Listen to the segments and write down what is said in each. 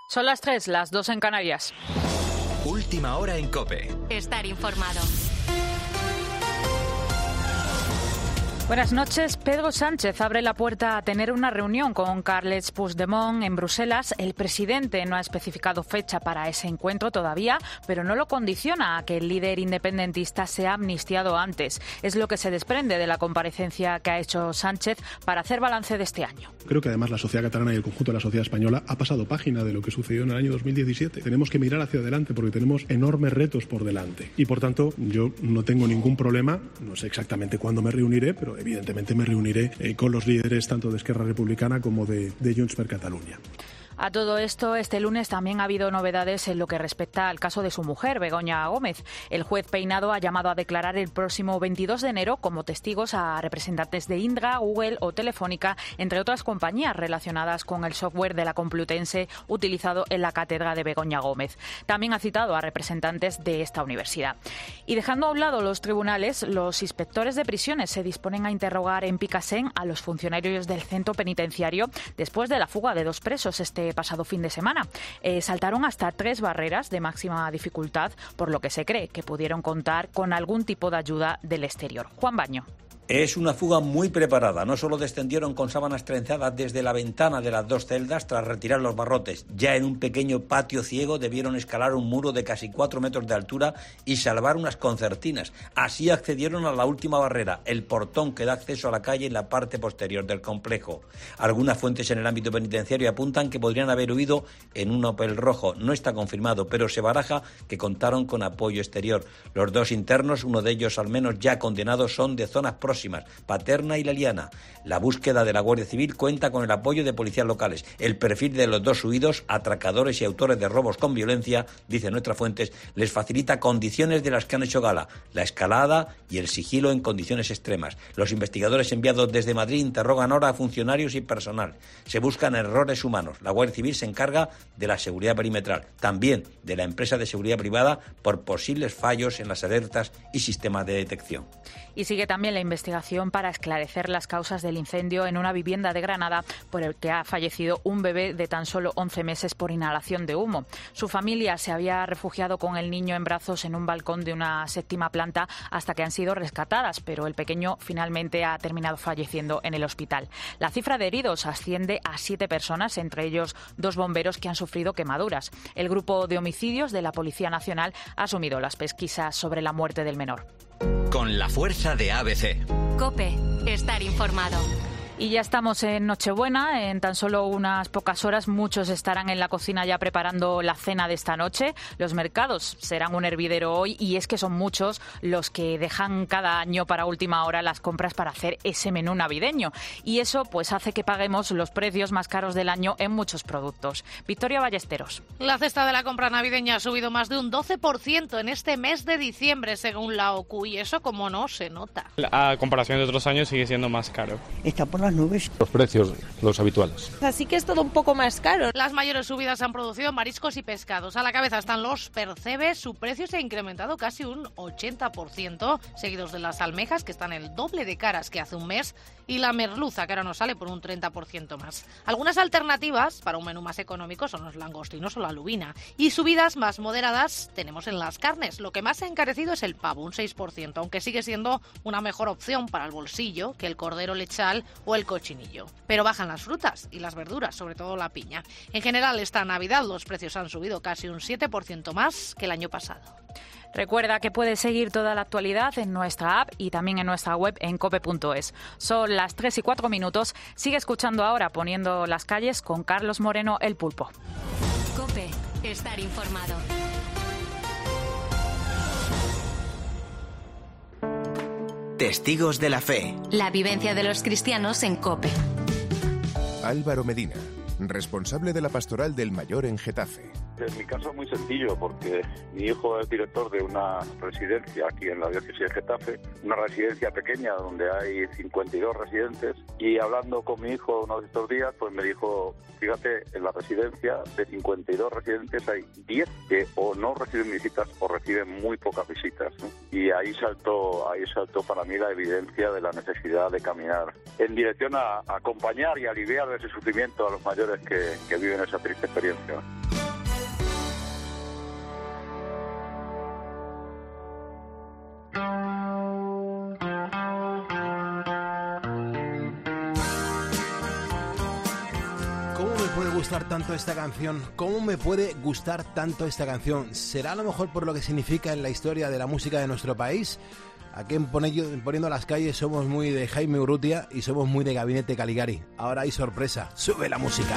Son las 3, las 2 en Canarias. Última hora en COPE. Estar informado. Buenas noches. Pedro Sánchez abre la puerta a tener una reunión con Carles Puigdemont en Bruselas. El presidente no ha especificado fecha para ese encuentro todavía, pero no lo condiciona a que el líder independentista sea amnistiado antes. Es lo que se desprende de la comparecencia que ha hecho Sánchez para hacer balance de este año. Creo que además la sociedad catalana y el conjunto de la sociedad española ha pasado página de lo que sucedió en el año 2017. Tenemos que mirar hacia adelante porque tenemos enormes retos por delante. Y por tanto, yo no tengo ningún problema, no sé exactamente cuándo me reuniré, pero evidentemente me reuniré con los líderes tanto de Esquerra Republicana como de Junts per Catalunya. A todo esto, este lunes también ha habido novedades en lo que respecta al caso de su mujer, Begoña Gómez. El juez Peinado ha llamado a declarar el próximo 22 de enero como testigos a representantes de Indra, Google o Telefónica, entre otras compañías relacionadas con el software de la Complutense utilizado en la cátedra de Begoña Gómez. También ha citado a representantes de esta universidad. Y dejando a un lado los tribunales, los inspectores de prisiones se disponen a interrogar en Picassent a los funcionarios del centro penitenciario después de la fuga de 2 presos este pasado fin de semana. Saltaron hasta 3 barreras de máxima dificultad, por lo que se cree que pudieron contar con algún tipo de ayuda del exterior. Juan Baño. Es una fuga muy preparada. No solo descendieron con sábanas trenzadas desde la ventana de las 2 celdas tras retirar los barrotes. Ya en un pequeño patio ciego debieron escalar un muro de casi 4 metros de altura y salvar unas concertinas. Así accedieron a la última barrera, el portón que da acceso a la calle en la parte posterior del complejo. Algunas fuentes en el ámbito penitenciario apuntan que podrían haber huido en un Opel rojo. No está confirmado, pero se baraja que contaron con apoyo exterior. Los 2 internos, uno de ellos al menos ya condenados, son de zonas próximas, Paterna y La Liana. La búsqueda de la Guardia Civil cuenta con el apoyo de policías locales. El perfil de los 2 huidos, atracadores y autores de robos con violencia, dicen nuestras fuentes, les facilita condiciones de las que han hecho gala: la escalada y el sigilo en condiciones extremas. Los investigadores enviados desde Madrid interrogan ahora a funcionarios y personal. Se buscan errores humanos. La Guardia Civil se encarga de la seguridad perimetral, también de la empresa de seguridad privada por posibles fallos en las alertas y sistemas de detección. Y sigue también la investigación para esclarecer las causas del incendio en una vivienda de Granada por el que ha fallecido un bebé de tan solo 11 meses por inhalación de humo. Su familia se había refugiado con el niño en brazos en un balcón de una 7ª planta hasta que han sido rescatadas, pero el pequeño finalmente ha terminado falleciendo en el hospital. La cifra de heridos asciende a 7 personas, entre ellos 2 bomberos que han sufrido quemaduras. El grupo de homicidios de la Policía Nacional ha asumido las pesquisas sobre la muerte del menor. Con la fuerza de ABC. COPE. Estar informado. Y ya estamos en Nochebuena. En tan solo unas pocas horas muchos estarán en la cocina ya preparando la cena de esta noche. Los mercados serán un hervidero hoy y es que son muchos los que dejan cada año para última hora las compras para hacer ese menú navideño. Y eso pues hace que paguemos los precios más caros del año en muchos productos. Victoria Ballesteros. La cesta de la compra navideña ha subido más de un 12% en este mes de diciembre, según la OCU, y eso como no se nota. A comparación de otros años sigue siendo más caro. Está por las nubes. Los precios, los habituales. Así que es todo un poco más caro. Las mayores subidas se han producido en mariscos y pescados. A la cabeza están los percebes. Su precio se ha incrementado casi un 80%, seguidos de las almejas, que están el doble de caras que hace un mes, y la merluza, que ahora nos sale por un 30% más. Algunas alternativas para un menú más económico son los langostinos o la lubina. Y subidas más moderadas tenemos en las carnes. Lo que más se ha encarecido es el pavo, un 6%, aunque sigue siendo una mejor opción para el bolsillo que el cordero lechal o el cochinillo. Pero bajan las frutas y las verduras, sobre todo la piña. En general, esta Navidad los precios han subido casi un 7% más que el año pasado. Recuerda que puedes seguir toda la actualidad en nuestra app y también en nuestra web en cope.es. Son las 3:04. Sigue escuchando ahora Poniendo las calles con Carlos Moreno, el Pulpo. COPE. Estar informado. Testigos de la fe. La vivencia de los cristianos en COPE. Álvaro Medina, responsable de la pastoral del Mayor en Getafe. En mi caso es muy sencillo porque mi hijo es director de una residencia aquí en la diócesis de Getafe, una residencia pequeña donde hay 52 residentes, y hablando con mi hijo uno de estos días pues me dijo, fíjate, en la residencia de 52 residentes hay 10 que o no reciben visitas o reciben muy pocas visitas, ¿no? Y ahí saltó para mí la evidencia de la necesidad de caminar en dirección a acompañar y aliviar ese sufrimiento a los mayores que viven esa triste experiencia. puede gustar tanto esta canción? ¿Cómo me puede gustar tanto esta canción? ¿Será a lo mejor por lo que significa en la historia de la música de nuestro país? Aquí en Poniendo las Calles somos muy de Jaime Urrutia y somos muy de Gabinete Caligari. Ahora hay sorpresa, sube la música.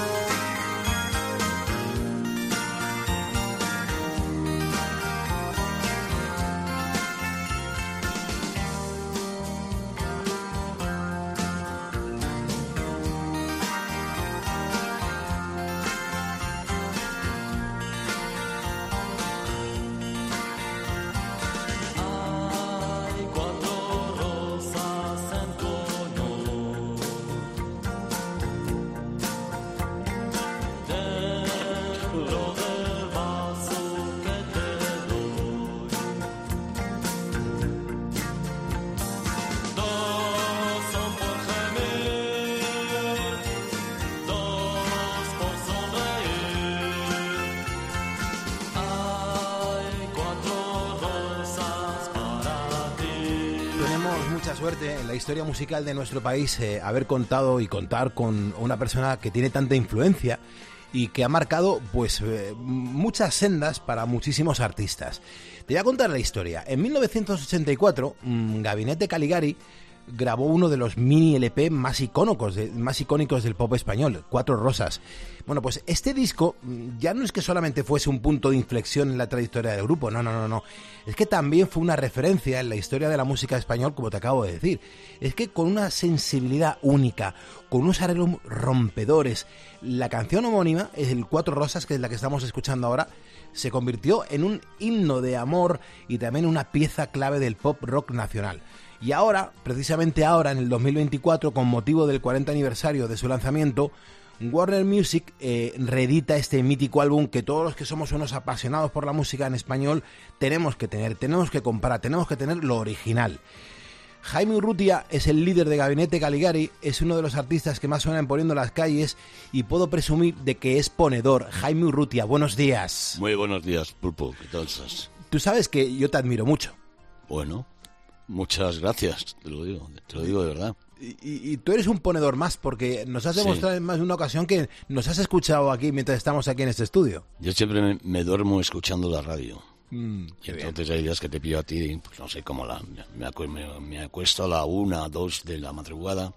Suerte en la historia musical de nuestro país haber contado y contar con una persona que tiene tanta influencia y que ha marcado pues muchas sendas para muchísimos artistas. Te voy a contar la historia. En 1984, Gabinete Caligari grabó uno de los mini LP más icónicos del pop español, Cuatro Rosas. Bueno, pues este disco ya no es que solamente fuese un punto de inflexión en la trayectoria del grupo, no. Es que también fue una referencia en la historia de la música española, como te acabo de decir. Es que con una sensibilidad única, con unos arreglos rompedores, la canción homónima, el Cuatro Rosas, que es la que estamos escuchando ahora, se convirtió en un himno de amor y también una pieza clave del pop rock nacional. Y ahora, precisamente ahora, en el 2024, con motivo del 40 aniversario de su lanzamiento, Warner Music reedita este mítico álbum que todos los que somos unos apasionados por la música en español tenemos que tener, tenemos que comprar, tenemos que tener lo original. Jaime Urrutia es el líder de Gabinete Caligari, es uno de los artistas que más suenan Poniendo las Calles y puedo presumir de que es ponedor. Jaime Urrutia, buenos días. Muy buenos días, Pulpo, ¿qué tal estás? Tú sabes que yo te admiro mucho. Bueno, muchas gracias, te lo digo de verdad. Y tú eres un ponedor más, porque nos has demostrado en más de una ocasión que nos has escuchado aquí mientras estamos aquí en este estudio. Yo siempre me duermo escuchando la radio. Y entonces bien. Hay días que te pillo a ti, pues no sé cómo me acuesto a la 1, 2 de la madrugada.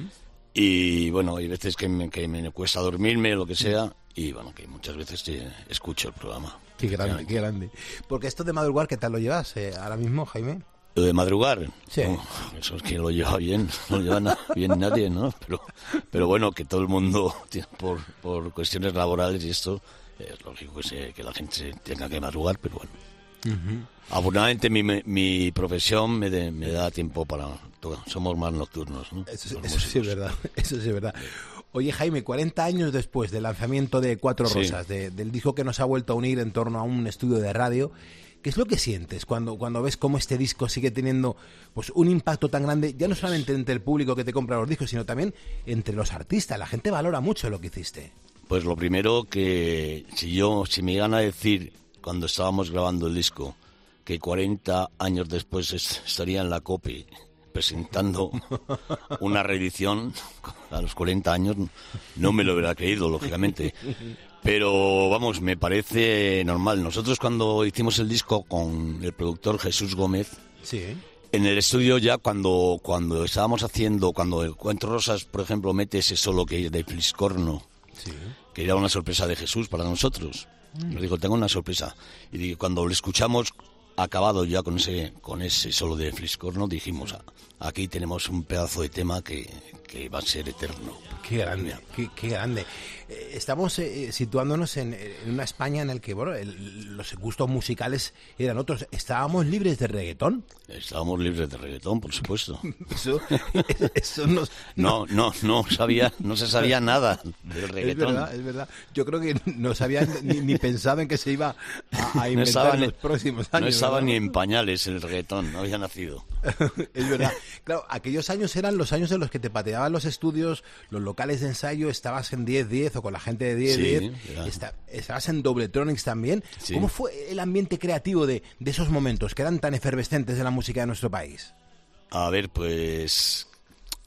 Y bueno, hay veces que me cuesta dormirme, lo que sea, y bueno, que muchas veces escucho el programa. Qué grande. Porque esto de madrugar, ¿qué tal lo llevas ahora mismo, Jaime? Lo de madrugar, sí. Eso es que lo lleva bien, no lo lleva bien nadie, ¿no? Pero bueno, que todo el mundo, por cuestiones laborales y esto, es lógico que la gente tenga que madrugar, pero bueno. Afortunadamente mi profesión me da tiempo para todo. Somos más nocturnos, ¿no? Eso sí es verdad. Oye, Jaime, 40 años después del lanzamiento de Cuatro Rosas, del disco que nos ha vuelto a unir en torno a un estudio de radio, ¿qué es lo que sientes cuando ves cómo este disco sigue teniendo pues un impacto tan grande, ya no solamente entre el público que te compra los discos, sino también entre los artistas? La gente valora mucho lo que hiciste. Pues lo primero, que si me iban a decir cuando estábamos grabando el disco que 40 años después estaría en la COPE presentando una reedición a los 40 años, no me lo hubiera creído, lógicamente. Pero vamos, me parece normal. Nosotros cuando hicimos el disco con el productor Jesús Gómez, en el estudio ya cuando estábamos haciendo, cuando el Cuatro Rosas, por ejemplo, mete ese solo que es de Fliscorno, que era una sorpresa de Jesús para nosotros. Nos dijo, tengo una sorpresa. Y cuando lo escuchamos acabado ya con ese solo de Fliscorno, dijimos, aquí tenemos un pedazo de tema que va a ser eterno. Qué grande, qué grande. Estamos situándonos en una España en la que los gustos musicales eran otros. ¿Estábamos libres de reggaetón? Estábamos libres de reggaetón, por supuesto. Eso no se sabía nada del reggaetón. Es verdad. Yo creo que no sabían ni pensado en que se iba a inventar en los próximos años. No estaba ni en pañales el reggaetón, no había nacido. Es verdad. Claro, aquellos años eran los años en los que te pateaban los estudios, los locales de ensayo, estabas en 10-10 o con la gente de 10-10, estabas en Dobletronics también. Sí. ¿Cómo fue el ambiente creativo de esos momentos que eran tan efervescentes de la música de nuestro país? A ver, pues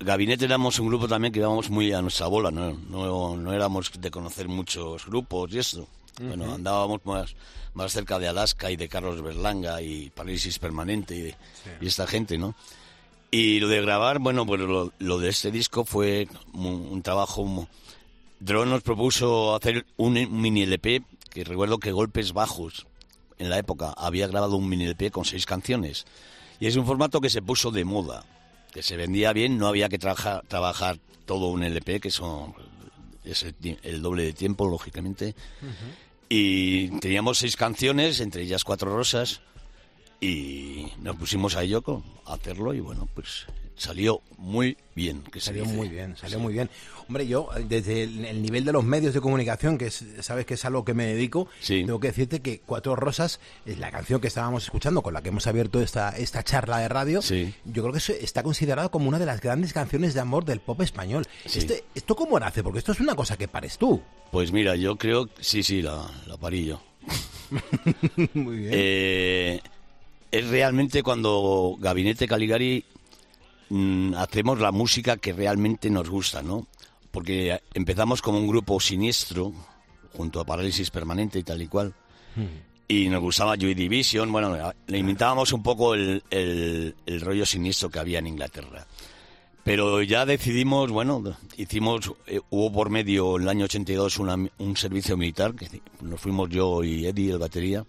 Gabinete éramos un grupo también que íbamos muy a nuestra bola, no éramos de conocer muchos grupos y esto. Bueno, andábamos más cerca de Alaska y de Carlos Berlanga y Parálisis Permanente y esta gente, ¿no? Y lo de grabar, bueno, pues lo de este disco fue un trabajo... Drone nos propuso hacer un mini LP, que recuerdo que Golpes Bajos, en la época, había grabado un mini LP con 6 canciones. Y es un formato que se puso de moda, que se vendía bien, no había que trabajar todo un LP, que eso es el doble de tiempo, lógicamente. Y teníamos 6 canciones, entre ellas 4 rosas, y nos pusimos a ello a hacerlo, y bueno, pues salió muy bien. Salió muy bien. Hombre, yo, desde el nivel de los medios de comunicación, que sabes que es algo que me dedico, tengo que decirte que 4 rosas es la canción que estábamos escuchando, con la que hemos abierto esta charla de radio. Yo creo que eso está considerado como una de las grandes canciones de amor del pop español. ¿Esto cómo nace? Porque esto es una cosa que pares tú. Pues mira, yo creo que sí, la parí yo. Muy bien. Es realmente cuando Gabinete Caligari hacemos la música que realmente nos gusta, ¿no? Porque empezamos como un grupo siniestro, junto a Parálisis Permanente y tal y cual, y nos gustaba Joy Division, bueno, le imitábamos un poco el rollo siniestro que había en Inglaterra. Pero ya decidimos, bueno, hubo por medio en el año 82 un servicio militar, que nos fuimos yo y Eddie, el batería,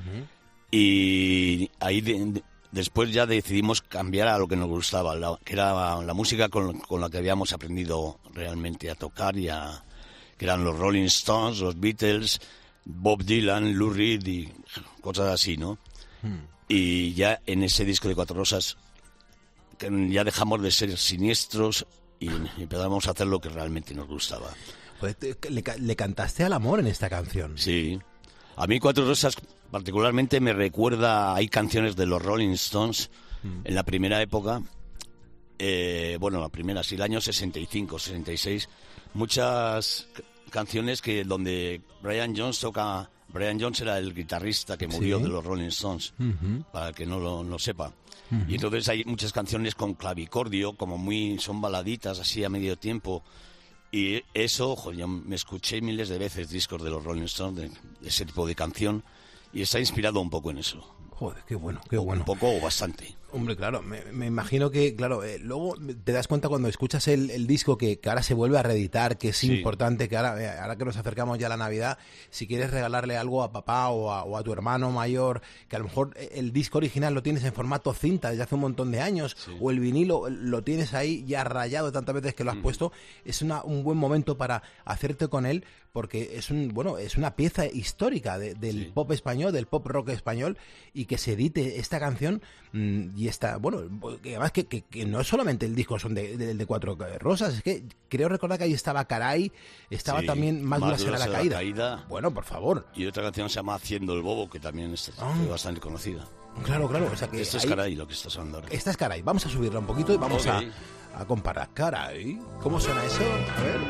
y ahí después ya decidimos cambiar a lo que nos gustaba, que era la música con la que habíamos aprendido realmente a tocar, que eran los Rolling Stones, los Beatles, Bob Dylan, Lou Reed y cosas así, ¿no? Y ya en ese disco de 4 rosas ya dejamos de ser siniestros y empezamos a hacer lo que realmente nos gustaba. Pues le cantaste al amor en esta canción. Sí. A mí 4 rosas particularmente me recuerda, hay canciones de los Rolling Stones en la primera época, la primera, sí, el año 65, 66, muchas canciones donde Brian Jones era el guitarrista que murió de los Rolling Stones, para el que no lo sepa. Y entonces hay muchas canciones con clavicordio, son baladitas así a medio tiempo. Y eso, yo me escuché miles de veces discos de los Rolling Stones, de ese tipo de canción, y está inspirado un poco en eso. Joder, qué bueno. Un poco o bastante. Hombre, claro, me imagino que, claro, luego te das cuenta cuando escuchas el disco que ahora se vuelve a reeditar, que es importante, que ahora que nos acercamos ya a la Navidad, si quieres regalarle algo a papá o a tu hermano mayor, que a lo mejor el disco original lo tienes en formato cinta desde hace un montón de años, o el vinilo lo tienes ahí ya rayado tantas veces que lo has puesto, es un buen momento para hacerte con él, porque es una pieza histórica del pop español, del pop rock español, y que se edite esta canción. Y está, que además que no es solamente el disco son de 4 rosas, es que creo recordar que ahí estaba Caray, estaba también Más dura será la caída. Bueno, por favor. Y otra canción se llama Haciendo el bobo, que también es bastante conocida. Claro, o sea que esto es Caray lo que está sonando ahora. Esta es Caray, vamos a subirla un poquito y vamos a comparar. Caray, ¿cómo suena eso? A ver.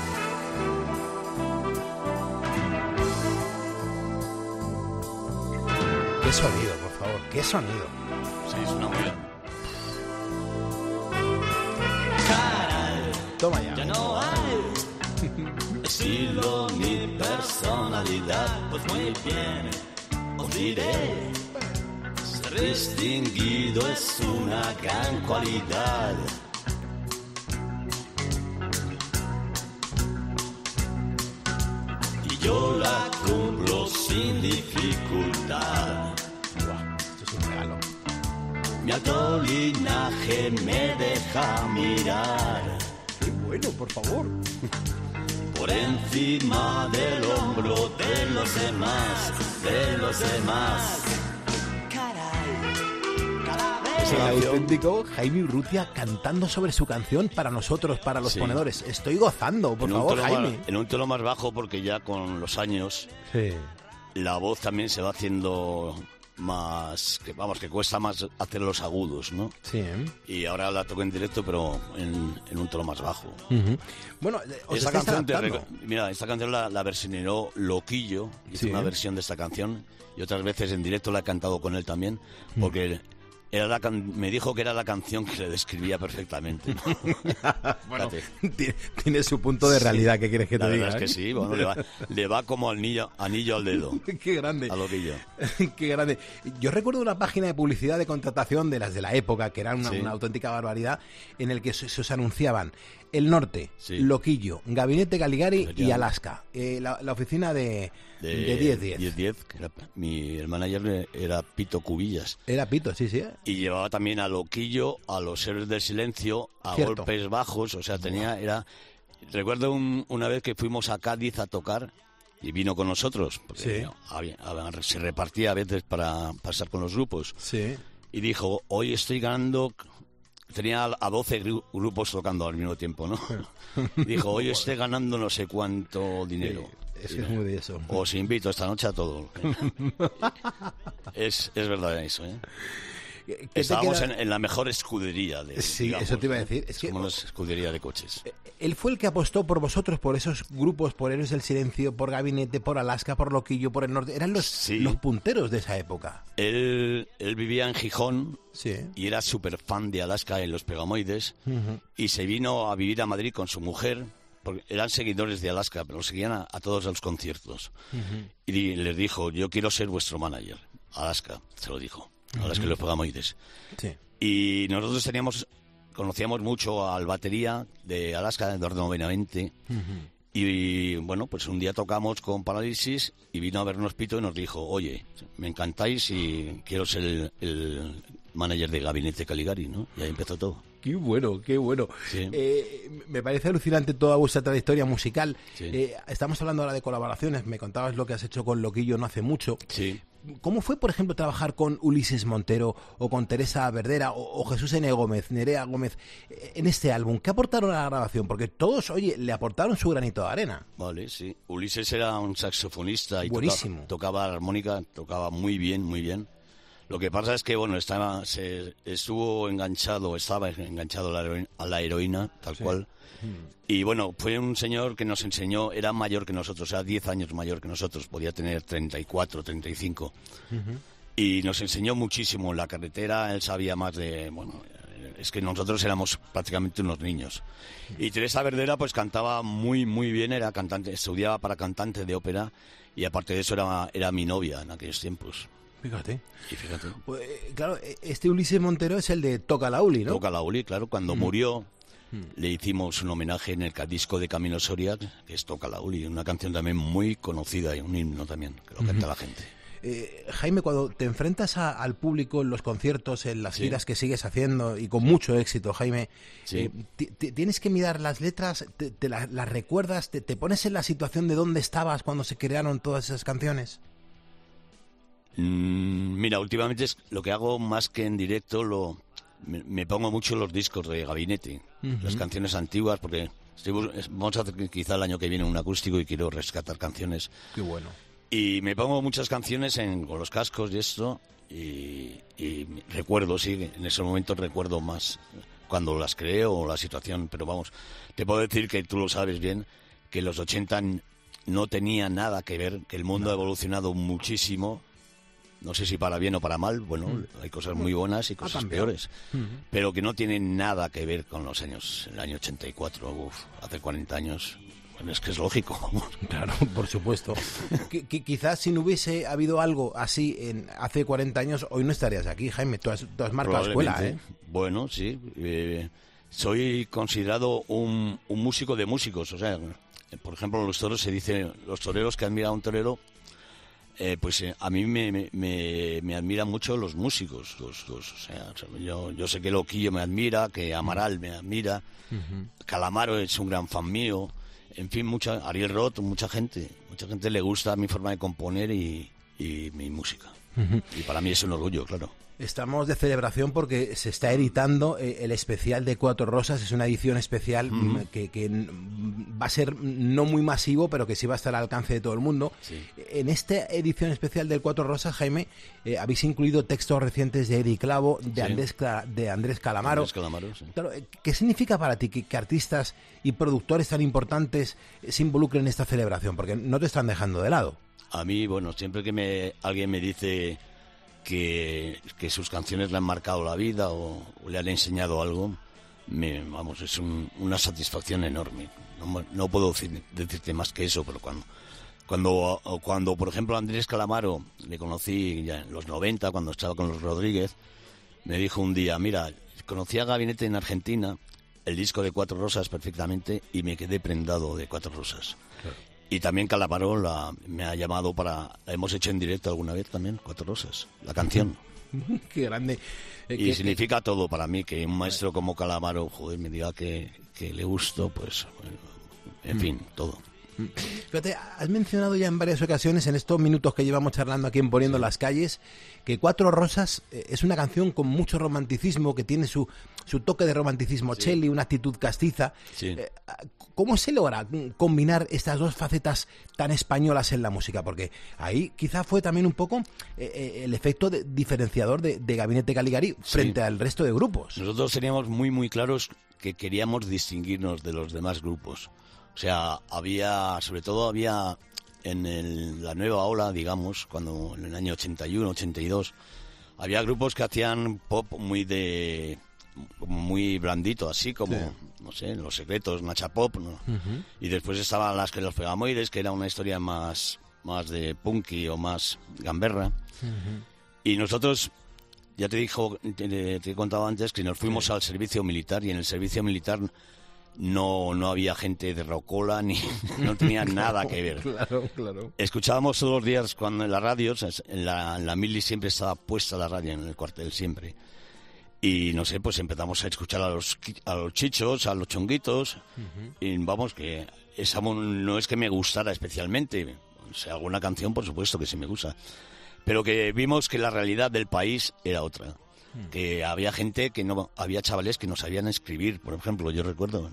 Qué sonido, por favor, qué sonido. Sí, es una muy... Caray, toma ya. Ya no hay estilo ni personalidad. Pues muy bien, os diré, ser distinguido es una gran cualidad. Y yo la cumplo sin dificultad. Esto es un regalo. Mi alto linaje me deja mirar. ¡Qué bueno, por favor! Por encima del hombro de los demás, Es el auténtico Jaime Urrutia cantando sobre su canción para nosotros, para los ponedores. Estoy gozando, por favor, Jaime. En un tono más bajo, porque ya con los años la voz también se va haciendo más, que cuesta más hacer los agudos, ¿no? Sí. Y ahora la toco en directo, pero en un tono más bajo. Bueno, esta canción esta canción la versionó Loquillo, hizo una versión de esta canción, y otras veces en directo la he cantado con él también, porque me dijo que era la canción que le describía perfectamente, ¿no? Bueno, tiene su punto de realidad, ¿qué quieres que te diga? La verdad es que sí, bueno, le va como anillo al dedo. Qué grande. A loquillo. Qué grande. Yo recuerdo una página de publicidad de contratación de las de la época, que era una auténtica barbaridad, en el que se os anunciaban El Norte, Loquillo, Gabinete Caligari y Alaska. La oficina de 10-10. 10-10, el manager era Pito Cubillas. Era Pito, sí. Y llevaba también a Loquillo, a los Héroes del Silencio, a Golpes Bajos, o sea, recuerdo una vez que fuimos a Cádiz a tocar y vino con nosotros, porque se repartía a veces para pasar con los grupos. Sí. Y dijo, hoy estoy ganando... Tenía a 12 grupos tocando al mismo tiempo, ¿no? Dijo, hoy estoy ganando no sé cuánto dinero. Es que es muy de eso. Os invito esta noche a todo. Es verdad eso, ¿eh? Estábamos en la mejor escudería. Digamos, eso te iba a decir. Es como una escudería de coches. Él fue el que apostó por vosotros, por esos grupos, por Héroes del Silencio, por Gabinete, por Alaska, por Loquillo, por el Norte. Eran los punteros de esa época. Él vivía en Gijón y era súper fan de Alaska en los Pegamoides y se vino a vivir a Madrid con su mujer, porque eran seguidores de Alaska, pero lo seguían a todos los conciertos. Y les dijo, yo quiero ser vuestro manager. Alaska, se lo dijo. Alaska y los Pegamoides. Sí. Y nosotros conocíamos mucho al batería de Alaska, Eduardo Benavente. Y bueno, pues un día tocamos con Parálisis y vino a vernos Pito y nos dijo, oye, me encantáis y quiero ser el manager de Gabinete Caligari, ¿no? Y ahí empezó todo. Qué bueno, qué bueno. Sí. Me parece alucinante toda vuestra trayectoria musical. Sí. Estamos hablando ahora de colaboraciones. Me contabas lo que has hecho con Loquillo no hace mucho. Sí. ¿Cómo fue, por ejemplo, trabajar con Ulises Montero o con Teresa Verdera o Jesús N. Gómez, Nerea Gómez en este álbum? ¿Qué aportaron a la grabación? Porque todos, oye, le aportaron su granito de arena. Vale, sí. Ulises era un saxofonista y buenísimo. Tocaba la armónica, tocaba muy bien, muy bien. Lo que pasa es que, bueno, estaba enganchado a la heroína, tal cual. Y bueno, fue un señor que nos enseñó, era mayor que nosotros, era 10 años mayor que nosotros, podía tener 34, 35. Y nos enseñó muchísimo en la carretera, él sabía más bueno, es que nosotros éramos prácticamente unos niños. Y Teresa Verdera pues cantaba muy, muy bien, era cantante, estudiaba para cantante de ópera y aparte de eso era mi novia en aquellos tiempos. Fíjate. Y fíjate. Pues, claro, este Ulises Montero es el de Toca la Uli, ¿no? Toca la Uli, claro. Cuando murió, le hicimos un homenaje en el disco de Camilo Soria, que es Toca la Uli, una canción también muy conocida y un himno también, que lo canta la gente. Jaime, cuando te enfrentas al público en los conciertos, en las giras que sigues haciendo, y con mucho éxito, Jaime, ¿tienes que mirar las letras? ¿Te las recuerdas? ¿Te pones en la situación de dónde estabas cuando se crearon todas esas canciones? Mira, últimamente lo que hago más que en directo, me pongo mucho los discos de Gabinete, las canciones antiguas, porque vamos a hacer quizá el año que viene un acústico y quiero rescatar canciones. Qué bueno. Y me pongo muchas canciones con los cascos y esto, y recuerdo, en esos momentos recuerdo más cuando las creo o la situación, pero vamos, te puedo decir que tú lo sabes bien, que los 80 no tenía nada que ver, que el mundo ha evolucionado muchísimo. No sé si para bien o para mal, bueno, hay cosas muy buenas y cosas peores, pero que no tienen nada que ver con el año 84, hace 40 años, bueno, es que es lógico. Claro, por supuesto. Quizás si no hubiese habido algo así hace 40 años, hoy no estarías aquí, Jaime, tú has marcado escuela, ¿eh? Bueno, sí, soy considerado un músico de músicos, o sea, por ejemplo, los toros se dice, los toreros que admiran a un torero, pues a mí me admiran mucho los músicos. O sea, yo sé que Loquillo me admira, que Amaral me admira, Calamaro es un gran fan mío, en fin, Ariel Roth, mucha gente le gusta mi forma de componer y mi música. Y para mí es un orgullo, claro. Estamos de celebración porque se está editando el especial de Cuatro Rosas. Es una edición especial que va a ser no muy masivo, pero que sí va a estar al alcance de todo el mundo. Sí. En esta edición especial del Cuatro Rosas, Jaime, habéis incluido textos recientes de Eddie Clavo, de Andrés Calamaro. Andrés Calamaro, sí. Claro, ¿qué significa para ti que artistas y productores tan importantes se involucren en esta celebración? Porque no te están dejando de lado. A mí, bueno, siempre que alguien me dice que sus canciones le han marcado la vida o le han enseñado algo, es una satisfacción enorme. No puedo decirte más que eso, pero cuando por ejemplo, Andrés Calamaro, le conocí ya en los 90, cuando estaba con los Rodríguez, me dijo un día, mira, conocí a Gabinete en Argentina, el disco de Cuatro Rosas perfectamente, y me quedé prendado de Cuatro Rosas. Claro. Y también Calamaro me ha llamado la hemos hecho en directo alguna vez también, Cuatro Rosas, la canción. Qué grande. Y significa todo para mí, que un maestro como Calamaro, joder, me diga que le gusto, pues, bueno, en fin, todo. Fíjate, has mencionado ya en varias ocasiones, en estos minutos que llevamos charlando aquí en Poniendo las Calles, que Cuatro Rosas es una canción con mucho romanticismo, que tiene su toque de romanticismo Shelley, una actitud castiza. Sí. ¿Cómo se logra combinar estas dos facetas tan españolas en la música? Porque ahí quizá fue también un poco el efecto diferenciador de Gabinete Caligari frente al resto de grupos. Nosotros teníamos muy, muy claros que queríamos distinguirnos de los demás grupos. O sea, sobre todo había en la nueva ola, digamos, cuando en el año 81, 82, había grupos que hacían pop muy blandito, así como, no sé, Los Secretos, Nacha Pop, ¿no? Uh-huh. Y después estaban los Pegamoides, que era una historia más de punky o más gamberra. Uh-huh. Y nosotros, ya te he contado antes que nos fuimos al servicio militar, y en el servicio militar no había gente de rocola, no tenía nada que ver. Claro. Escuchábamos todos los días cuando en la radio, en la mili siempre estaba puesta la radio, en el cuartel siempre. Y no sé, pues empezamos a escuchar a los chichos, a los chonguitos. Uh-huh. Y vamos, que esa no es que me gustara especialmente. O sea, alguna canción, por supuesto que sí me gusta. Pero que vimos que la realidad del país era otra. Que había gente había chavales que no sabían escribir, por ejemplo, yo recuerdo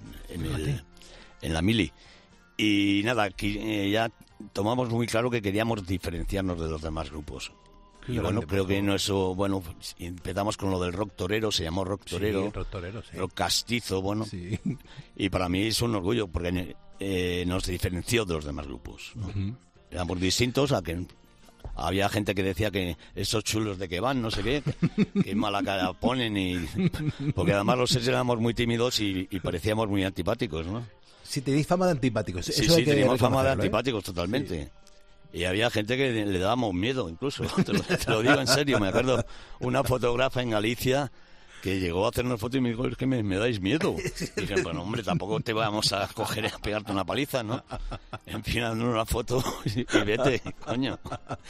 en la mili. Y nada, ya tomamos muy claro que queríamos diferenciarnos de los demás grupos. Y bueno, creo que empezamos con lo del rock torero, se llamó rock torero, sí, rock torero, sí. Rock castizo, sí. Y para mí es un orgullo porque nos diferenció de los demás grupos, ¿no? Uh-huh. Éramos distintos a que había gente que decía que esos chulos de que van, no sé qué, que mala cara ponen, porque además los seres éramos muy tímidos y parecíamos muy antipáticos, ¿no? Sí, tenéis fama de antipáticos. Sí, teníamos fama de antipáticos, totalmente. Sí. Y había gente que le dábamos miedo, incluso. Te lo digo en serio. Me acuerdo una fotógrafa en Galicia que llegó a hacernos fotos y me dijo, es que me dais miedo. Y dije, bueno, hombre, tampoco te vamos a coger y a pegarte una paliza, ¿no? En fin, haznos una foto y vete, coño.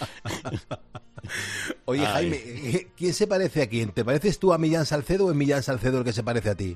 Oye, Jaime, ¿quién se parece a quién? ¿Te pareces tú a Millán Salcedo o es Millán Salcedo el que se parece a ti?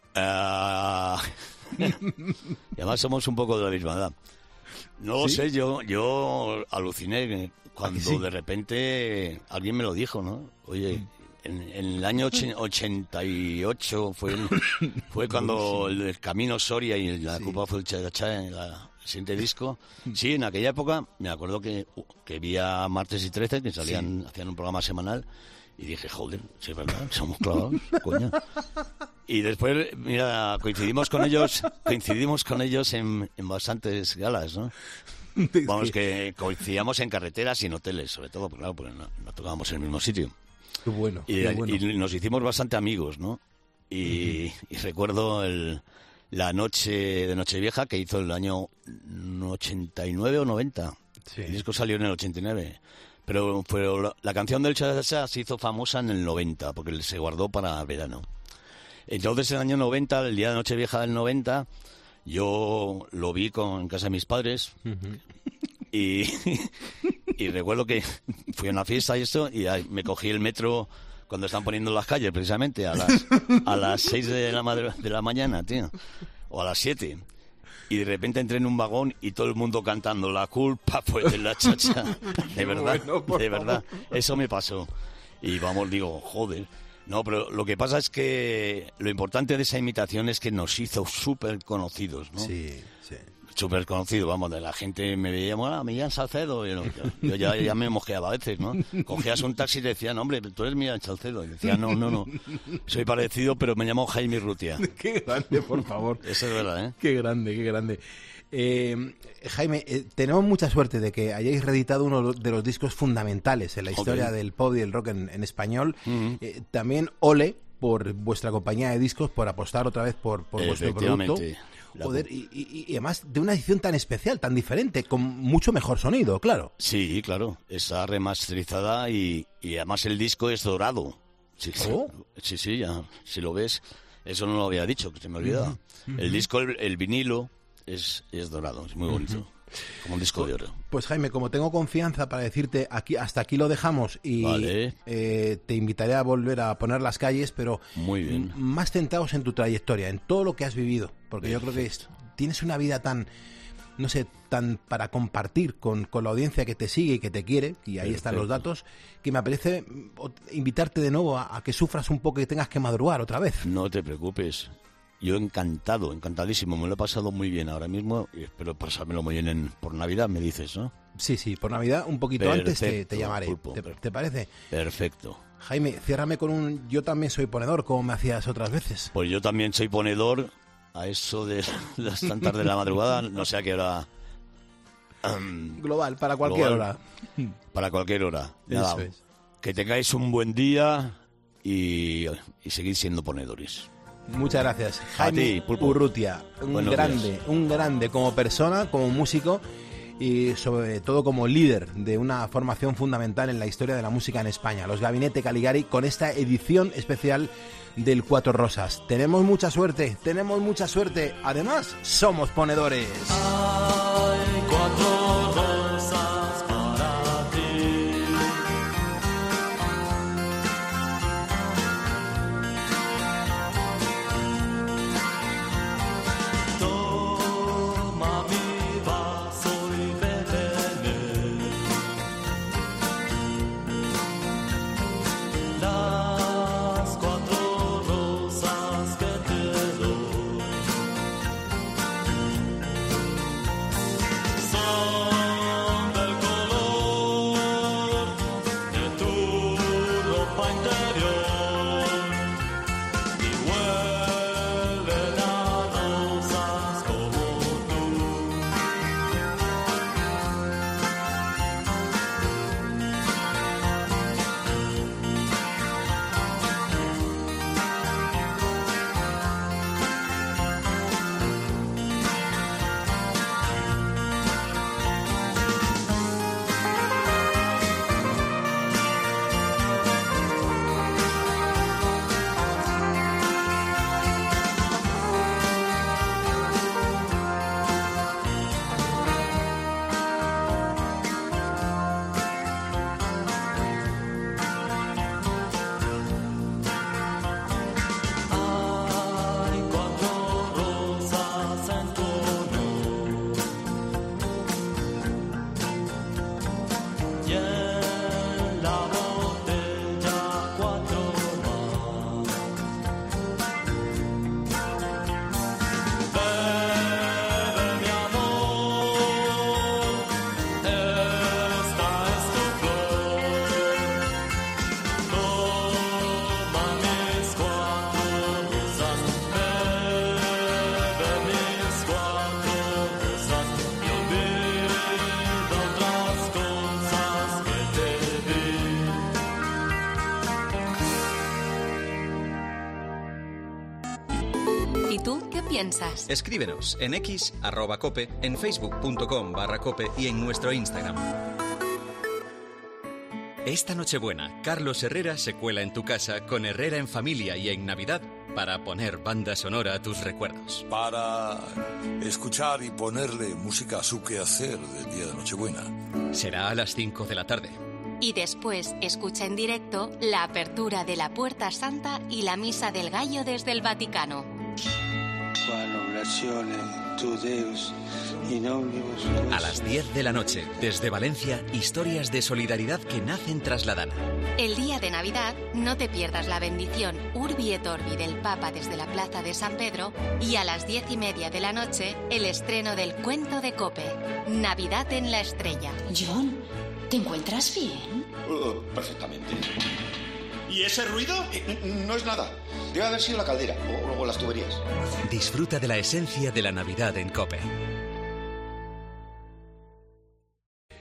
Y además somos un poco de la misma edad. No lo sé, yo aluciné cuando de repente alguien me lo dijo, ¿no? Oye, en el año 88 fue cuando el Camino Soria y la Culpa fue el Chachá en el siguiente disco. Sí, en aquella época me acuerdo que vi a Martes y 13 que hacían un programa semanal y dije, joder, sí es verdad, somos clavados, coño. Y después, mira, coincidimos con ellos en bastantes galas, ¿no? Vamos, que coincidíamos en carreteras y en hoteles, sobre todo, claro, porque no tocábamos en el mismo sitio. Qué bueno. Y nos hicimos bastante amigos, ¿no? Y recuerdo la noche de Nochevieja que hizo el año 89 o 90. Sí. El disco salió en el 89. Pero la canción del Cha-Cha-Cha se hizo famosa en el 90, porque se guardó para verano. Entonces, en el año 90, el día de Nochevieja del 90, yo lo vi en casa de mis padres. Uh-huh. Y recuerdo que fui a una fiesta y me cogí el metro cuando están poniendo las calles, precisamente, a las 6 de la mañana, tío, o a las 7. Y de repente entré en un vagón y todo el mundo cantando la culpa fue de la Chacha. De verdad, de verdad. Eso me pasó. Y vamos, digo, joder. No, pero lo que pasa es que lo importante de esa imitación es que nos hizo súper conocidos, ¿no? Sí. Súper conocido, vamos, de la gente me veía, bueno, Millán Salcedo, yo ya me mosqueaba a veces, ¿no? Cogías un taxi y decían, hombre, tú eres Millán Salcedo, y decía, no, soy parecido, pero me llamo Jaime Rutia. Qué grande, por favor. Eso es verdad, ¿eh? Qué grande. Jaime, tenemos mucha suerte de que hayáis reeditado uno de los discos fundamentales en la historia del pop y del rock en español. También ole por vuestra compañía de discos, por apostar otra vez por vuestro producto. Joder, y además de una edición tan especial, tan diferente, con mucho mejor sonido, claro. Sí, claro, está remasterizada y además el disco es dorado. Sí, sí, ya, si lo ves, eso no lo había dicho, que se me olvidaba. El disco, el vinilo, es dorado, es muy bonito. Como un disco de oro. Pues Jaime, como tengo confianza para decirte hasta aquí lo dejamos y te invitaré a volver a poner las calles, pero muy bien. Más centrados en tu trayectoria, en todo lo que has vivido, porque yo creo que tienes una vida tan, no sé, tan para compartir con la audiencia que te sigue y que te quiere, y ahí están los datos, que me apetece invitarte de nuevo a que sufras un poco y tengas que madrugar otra vez. No te preocupes. Yo encantadísimo, me lo he pasado muy bien ahora mismo y espero pasármelo muy bien por Navidad, me dices, ¿no? Sí, por Navidad un poquito antes te llamaré. ¿Te parece? Perfecto. Jaime, ciérrame con un yo también soy ponedor, como me hacías otras veces. Pues yo también soy ponedor a eso de las tantas de la madrugada, no sé a qué hora. Global, para cualquier hora. Para cualquier hora. Nada, eso es. Que tengáis un buen día y seguid siendo ponedores. Muchas gracias, Jaime Urrutia, un grande como persona, como músico y sobre todo como líder de una formación fundamental en la historia de la música en España, los Gabinete Caligari, con esta edición especial del Cuatro Rosas. Tenemos mucha suerte, además somos ponedores. Hay cuatro rosas para ti. Toma mi vaso y bébeme. Las cuatro rosas que te doy son del color de tu ropa interior y huelen a rosas como tú. Hay cuatro rosas en tu honor y en la botella cuatro más. Bebe mi amor, esta es tu flor. Toma mis cuatro rosas, bebe mis cuatro rosas y olvida otras cosas que te di. ¿Y tú qué piensas? Escríbenos en X, @cope, en facebook.com/cope y en nuestro Instagram. Esta Nochebuena, Carlos Herrera se cuela en tu casa con Herrera en Familia y en Navidad para poner banda sonora a tus recuerdos. Para escuchar y ponerle música a su quehacer del día de Nochebuena. Será a las 5 de la tarde. Y después escucha en directo la apertura de la Puerta Santa y la Misa del Gallo desde el Vaticano. A las 10 de la noche, desde Valencia, historias de solidaridad que nacen tras la dana. El día de Navidad, no te pierdas la bendición Urbi et Orbi del Papa desde la Plaza de San Pedro y a las 10:30 de la noche, el estreno del cuento de Cope, Navidad en la Estrella. John, ¿te encuentras bien? Perfectamente. ¿Y ese ruido? No es nada. Debe haber sido la caldera o las tuberías. Disfruta de la esencia de la Navidad en Cope.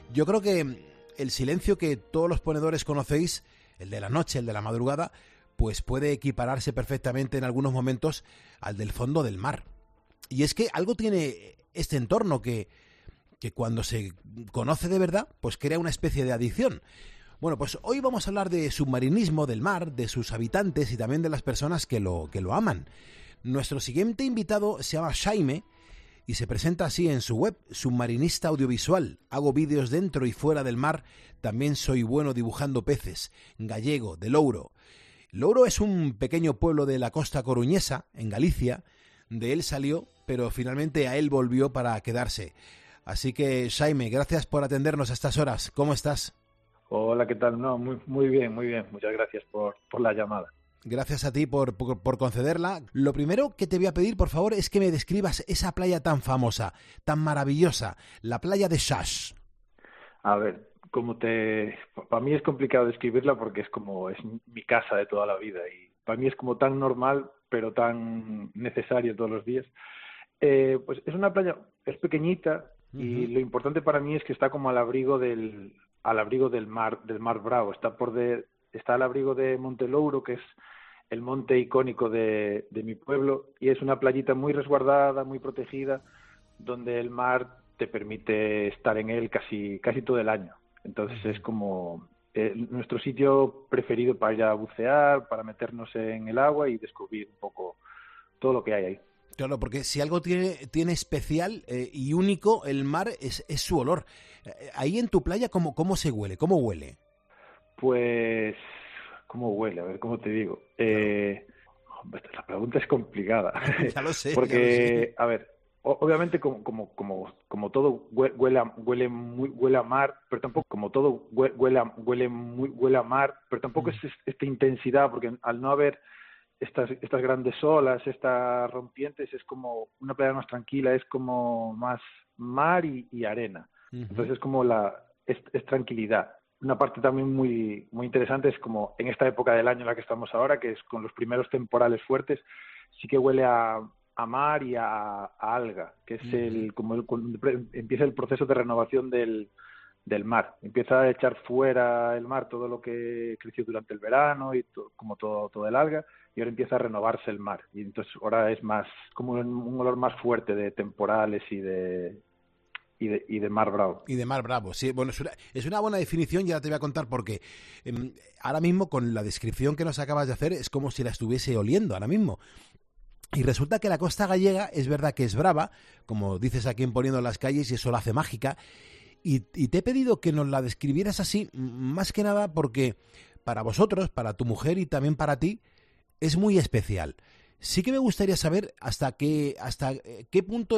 Yo creo que el silencio que todos los ponedores conocéis, el de la noche, el de la madrugada, pues puede equipararse perfectamente en algunos momentos al del fondo del mar. Y es que algo tiene este entorno que cuando se conoce de verdad, pues crea una especie de adicción. Bueno, pues hoy vamos a hablar de submarinismo, del mar, de sus habitantes y también de las personas que lo aman. Nuestro siguiente invitado se llama Xaime y se presenta así en su web: submarinista audiovisual, hago vídeos dentro y fuera del mar, también soy bueno dibujando peces, gallego, de Louro. Louro es un pequeño pueblo de la costa coruñesa, en Galicia. De él salió, pero finalmente a él volvió para quedarse. Así que, Xaime, gracias por atendernos a estas horas. ¿Cómo estás? Hola, ¿qué tal? No, muy bien, muy bien. Muchas gracias por la llamada. Gracias a ti por concederla. Lo primero que te voy a pedir, por favor, es que me describas esa playa tan famosa, tan maravillosa, la playa de Xas. A ver, para mí es complicado describirla porque es mi casa de toda la vida y para mí es como tan normal, pero tan necesario todos los días. Pues es una playa, es pequeñita y lo importante para mí es que está como al abrigo del mar Bravo. Está al abrigo de Monte Louro, que es el monte icónico de mi pueblo, y es una playita muy resguardada, muy protegida, donde el mar te permite estar en él casi todo el año. Entonces es como nuestro sitio preferido para ir a bucear, para meternos en el agua y descubrir un poco todo lo que hay ahí. Claro, porque si algo tiene especial y único el mar es su olor. Ahí en tu playa, ¿cómo se huele? ¿Cómo huele? Pues, ¿cómo huele? A ver, ¿cómo te digo? La pregunta es complicada. Ya lo sé. Porque, ya lo sé. A ver, obviamente como todo huele a mar, pero tampoco como todo huele a mar, pero tampoco es esta intensidad, porque al no haber estas grandes olas, estas rompientes, es como una playa más tranquila, es como más mar y arena. Entonces es como es tranquilidad. Una parte también muy interesante es como en esta época del año en la que estamos ahora, que es con los primeros temporales fuertes, sí que huele a mar y a alga, que es cuando empieza el proceso de renovación del mar. Empieza a echar fuera el mar todo lo que creció durante el verano y como todo el alga, y ahora empieza a renovarse el mar. Y entonces ahora es más como un olor más fuerte de temporales y de mar bravo. Y de mar bravo, sí. Bueno, es una buena definición, ya te voy a contar por qué. Ahora mismo, con la descripción que nos acabas de hacer, es como si la estuviese oliendo ahora mismo. Y resulta que la costa gallega es verdad que es brava, como dices aquí en Poniendo las Calles, y eso la hace mágica. Y te he pedido que nos la describieras así, más que nada porque para vosotros, para tu mujer y también para ti, es muy especial. Sí que me gustaría saber hasta qué punto,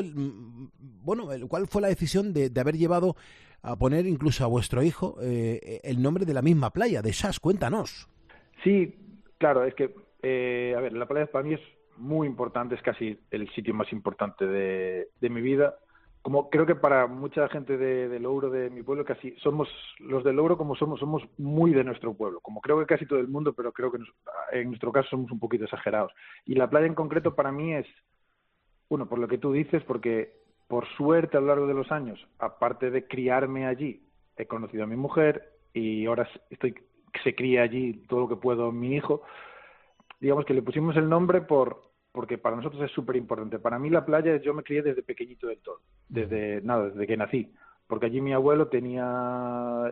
cuál fue la decisión de haber llevado a poner incluso a vuestro hijo el nombre de la misma playa, de Xas. Cuéntanos. Sí, claro, es que, la playa para mí es muy importante, es casi el sitio más importante de mi vida. Como creo que para mucha gente de Louro, de mi pueblo, casi somos los de Louro como somos muy de nuestro pueblo, como creo que casi todo el mundo, pero creo que en nuestro caso somos un poquito exagerados. Y la playa en concreto para mí es, por lo que tú dices, porque por suerte a lo largo de los años, aparte de criarme allí, he conocido a mi mujer y ahora se cría allí todo lo que puedo mi hijo. Digamos que le pusimos el nombre porque para nosotros es súper importante. Para mí la playa, yo me crié desde pequeñito del todo, desde que nací, porque allí mi abuelo tenía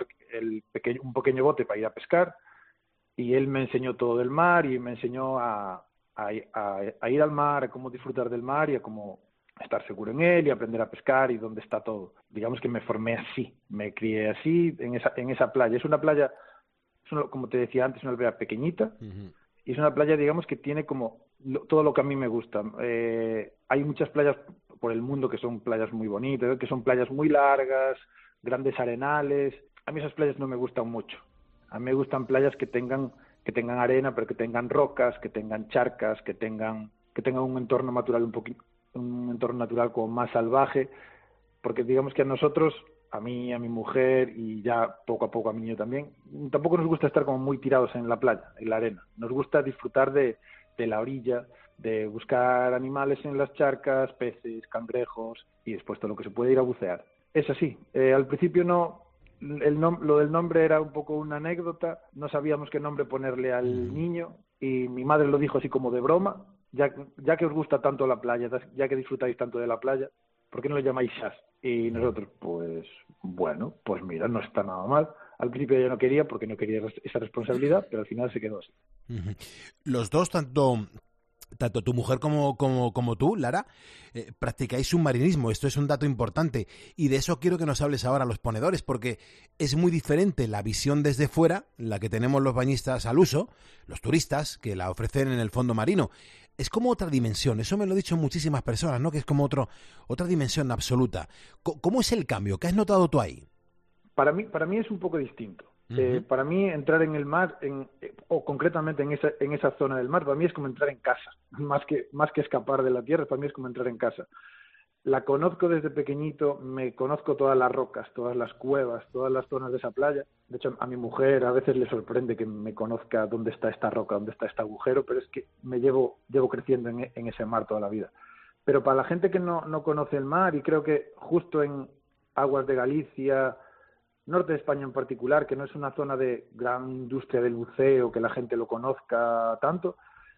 un pequeño bote para ir a pescar y él me enseñó todo del mar y me enseñó a ir al mar, a cómo disfrutar del mar y a cómo estar seguro en él y aprender a pescar y dónde está todo. Digamos que me formé así, me crié así en esa playa. Es una playa, como te decía antes, una playa pequeñita. Y es una playa, digamos, que tiene como todo lo que a mí me gusta. Hay muchas playas por el mundo que son playas muy bonitas, que son playas muy largas, grandes arenales. A mí esas playas no me gustan mucho. A mí me gustan playas que tengan arena, pero que tengan rocas, que tengan charcas, que tengan un entorno natural un entorno natural como más salvaje, porque digamos que a nosotros, a mí, a mi mujer y ya poco a poco a mi niño también, tampoco nos gusta estar como muy tirados en la playa, en la arena. Nos gusta disfrutar de la orilla, de buscar animales en las charcas, peces, cangrejos y después todo lo que se puede ir a bucear. Es así. Al principio no, lo del nombre era un poco una anécdota, no sabíamos qué nombre ponerle al niño y mi madre lo dijo así como de broma, ya que os gusta tanto la playa, ya que disfrutáis tanto de la playa, ¿por qué no le llamáis Shas? Y nosotros, pues bueno, pues mira, no está nada mal. Al principio yo no quería porque no quería esa responsabilidad, pero al final se quedó así. Los dos, tanto tu mujer como tú, Lara, practicáis submarinismo. Esto es un dato importante y de eso quiero que nos hables ahora, los ponedores, porque es muy diferente la visión desde fuera, la que tenemos los bañistas al uso, los turistas, que la ofrecen en el fondo marino. Es como otra dimensión, eso me lo han dicho muchísimas personas, ¿no? Que es como otra dimensión absoluta. ¿Cómo es el cambio? ¿Qué has notado tú ahí? Para mí es un poco distinto. Para mí entrar en el mar, o concretamente en esa zona del mar, para mí es como entrar en casa, más que escapar de la tierra, para mí es como entrar en casa. La conozco desde pequeñito, me conozco todas las rocas, todas las cuevas, todas las zonas de esa playa. De hecho, a mi mujer a veces le sorprende que me conozca dónde está esta roca, dónde está este agujero, pero es que me llevo creciendo en ese mar toda la vida. Pero para la gente que no conoce el mar, y creo que justo en aguas de Galicia, norte de España en particular, que no es una zona de gran industria del buceo, que la gente lo conozca tanto,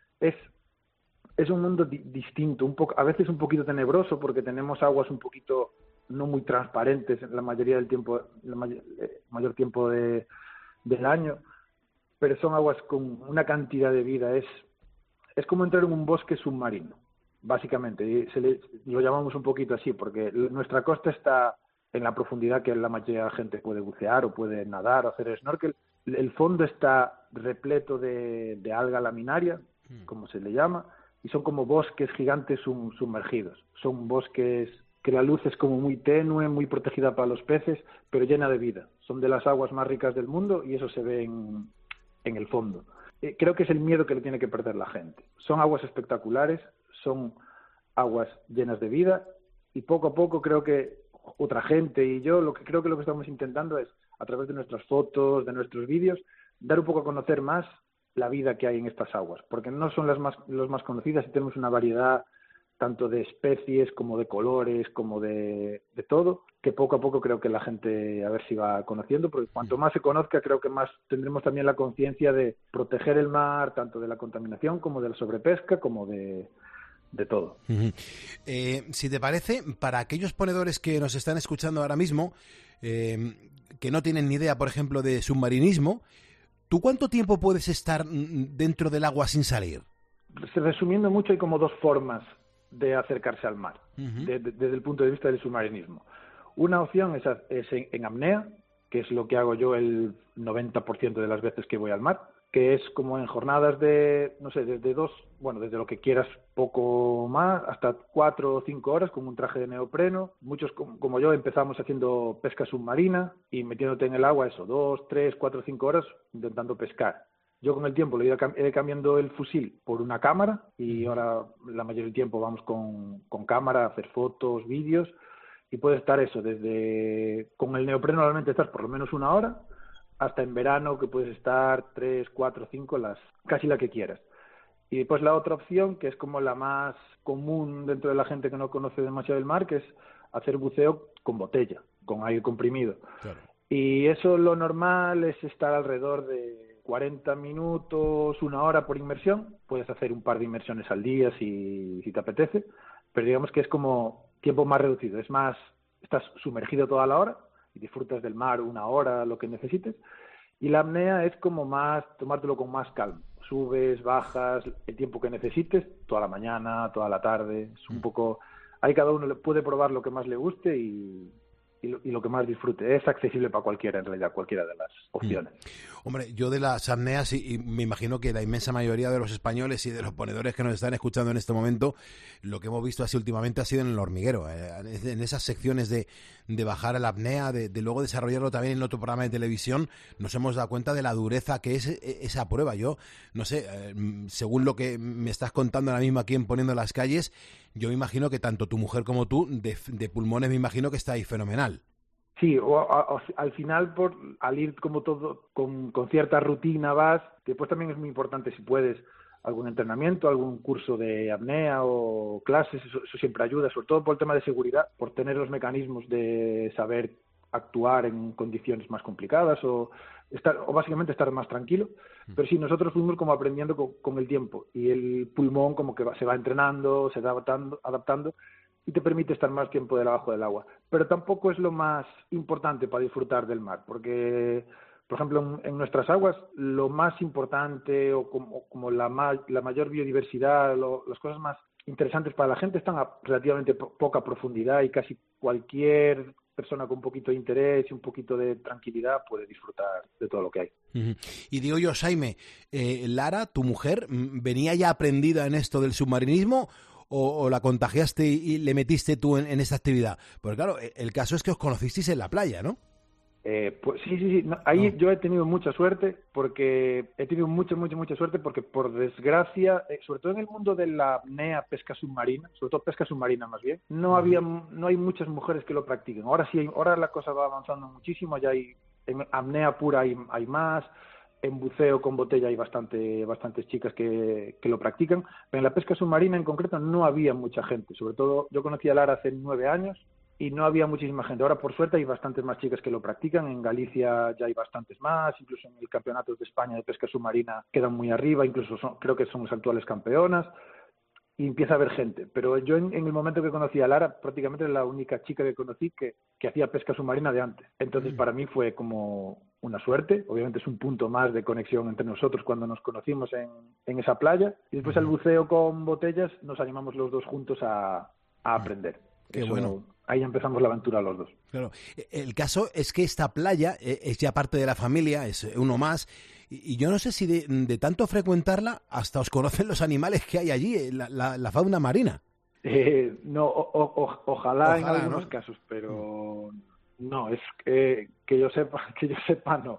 es un mundo distinto, a veces un poquito tenebroso, porque tenemos aguas un poquito no muy transparentes la mayoría del tiempo, mayor tiempo del año, pero son aguas con una cantidad de vida. Es como entrar en un bosque submarino, básicamente, y lo llamamos un poquito así, porque nuestra costa está en la profundidad que la mayoría de la gente puede bucear o puede nadar o hacer snorkel. El fondo está repleto de alga laminaria, como se le llama, y son como bosques gigantes sumergidos. Son bosques que la luz es como muy tenue, muy protegida para los peces, pero llena de vida. Son de las aguas más ricas del mundo y eso se ve en el fondo. Creo que es el miedo que le tiene que perder la gente. Son aguas espectaculares, son aguas llenas de vida y poco a poco creo que otra gente y yo, lo que estamos intentando es, a través de nuestras fotos, de nuestros vídeos, dar un poco a conocer más la vida que hay en estas aguas, porque no son las más conocidas y tenemos una variedad tanto de especies como de colores, como de todo, que poco a poco creo que la gente a ver si va conociendo, porque cuanto más se conozca creo que más tendremos también la conciencia de proteger el mar, tanto de la contaminación como de la sobrepesca, como de todo. Si te parece, para aquellos ponedores que nos están escuchando ahora mismo, que no tienen ni idea, por ejemplo, de submarinismo, ¿tú cuánto tiempo puedes estar dentro del agua sin salir? Resumiendo mucho, hay como dos formas de acercarse al mar, desde el punto de vista del submarinismo. Una opción es en apnea, que es lo que hago yo el 90% de las veces que voy al mar, que es como en jornadas de, no sé, desde lo que quieras, poco más, hasta 4 o 5 horas con un traje de neopreno. Muchos, como yo, empezamos haciendo pesca submarina y metiéndote en el agua, 2, 3, 4, 5 horas intentando pescar. Yo con el tiempo le he ido cambiando el fusil por una cámara y ahora la mayoría del tiempo vamos con cámara a hacer fotos, vídeos y puede estar desde con el neopreno normalmente estás por lo menos 1 hora, hasta en verano que puedes estar 3, 4, 5, casi la que quieras. Y después la otra opción, que es como la más común dentro de la gente que no conoce demasiado el mar, que es hacer buceo con botella, con aire comprimido. Claro. Y eso lo normal es estar alrededor de 40 minutos, 1 hora por inmersión. Puedes hacer un par de inmersiones al día si te apetece, pero digamos que es como tiempo más reducido. Es más, estás sumergido toda la hora y disfrutas del mar 1 hora, lo que necesites. Y la apnea es como más, tomártelo con más calma. Subes, bajas, el tiempo que necesites, toda la mañana, toda la tarde. Es un poco, ahí cada uno puede probar lo que más le guste y lo que más disfrute. Es accesible para cualquiera, en realidad, cualquiera de las opciones. Hombre, yo de las apneas, y me imagino que la inmensa mayoría de los españoles y de los ponedores que nos están escuchando en este momento, lo que hemos visto así últimamente ha sido en el hormiguero, en esas secciones de bajar a la apnea, de luego desarrollarlo también en otro programa de televisión. Nos hemos dado cuenta de la dureza que es esa prueba. Yo, no sé, según lo que me estás contando ahora mismo aquí en Poniendo las Calles, yo me imagino que tanto tu mujer como tú, de pulmones, me imagino que estáis fenomenal. Sí, al final, al ir como todo con cierta rutina vas, después también es muy importante, si puedes, algún entrenamiento, algún curso de apnea o clases, eso siempre ayuda, sobre todo por el tema de seguridad, por tener los mecanismos de saber actuar en condiciones más complicadas o básicamente estar más tranquilo. Pero sí, nosotros fuimos como aprendiendo con el tiempo, y el pulmón como que se va entrenando, se va adaptando y te permite estar más tiempo debajo del agua. Pero tampoco es lo más importante para disfrutar del mar, porque, por ejemplo, en nuestras aguas, lo más importante o como la mayor biodiversidad, las cosas más interesantes para la gente están a relativamente poca profundidad, y casi cualquier persona con un poquito de interés y un poquito de tranquilidad puede disfrutar de todo lo que hay. Y digo yo, Jaime, Lara, tu mujer, ¿venía ya aprendida en esto del submarinismo o la contagiaste y le metiste tú en esta actividad? Porque claro, el caso es que os conocisteis en la playa, ¿no? Pues sí. No, ahí yo he tenido mucha suerte, porque por desgracia, sobre todo en el mundo de la apnea, pesca submarina, sobre todo pesca submarina más bien, no hay muchas mujeres que lo practiquen. Ahora sí, ahora la cosa va avanzando muchísimo, ya en apnea pura hay más, en buceo con botella hay bastantes chicas que lo practican, pero en la pesca submarina en concreto no había mucha gente. Sobre todo yo conocí a Lara hace 9 años, y no había muchísima gente. Ahora, por suerte, hay bastantes más chicas que lo practican. En Galicia ya hay bastantes más, incluso en el Campeonato de España de Pesca Submarina quedan muy arriba, incluso creo que son las actuales campeonas, y empieza a haber gente. Pero yo en el momento que conocí a Lara, prácticamente era la única chica que conocí que hacía pesca submarina de antes. Entonces, para mí fue como una suerte. Obviamente es un punto más de conexión entre nosotros cuando nos conocimos en esa playa. Y después al buceo con botellas nos animamos los dos juntos a aprender. Qué bueno. Ahí empezamos la aventura los dos. Claro. El caso es que esta playa es ya parte de la familia, es uno más, y yo no sé si de tanto frecuentarla hasta os conocen los animales que hay allí, la fauna marina. No, ojalá en algunos casos, pero no, es que yo sepa no.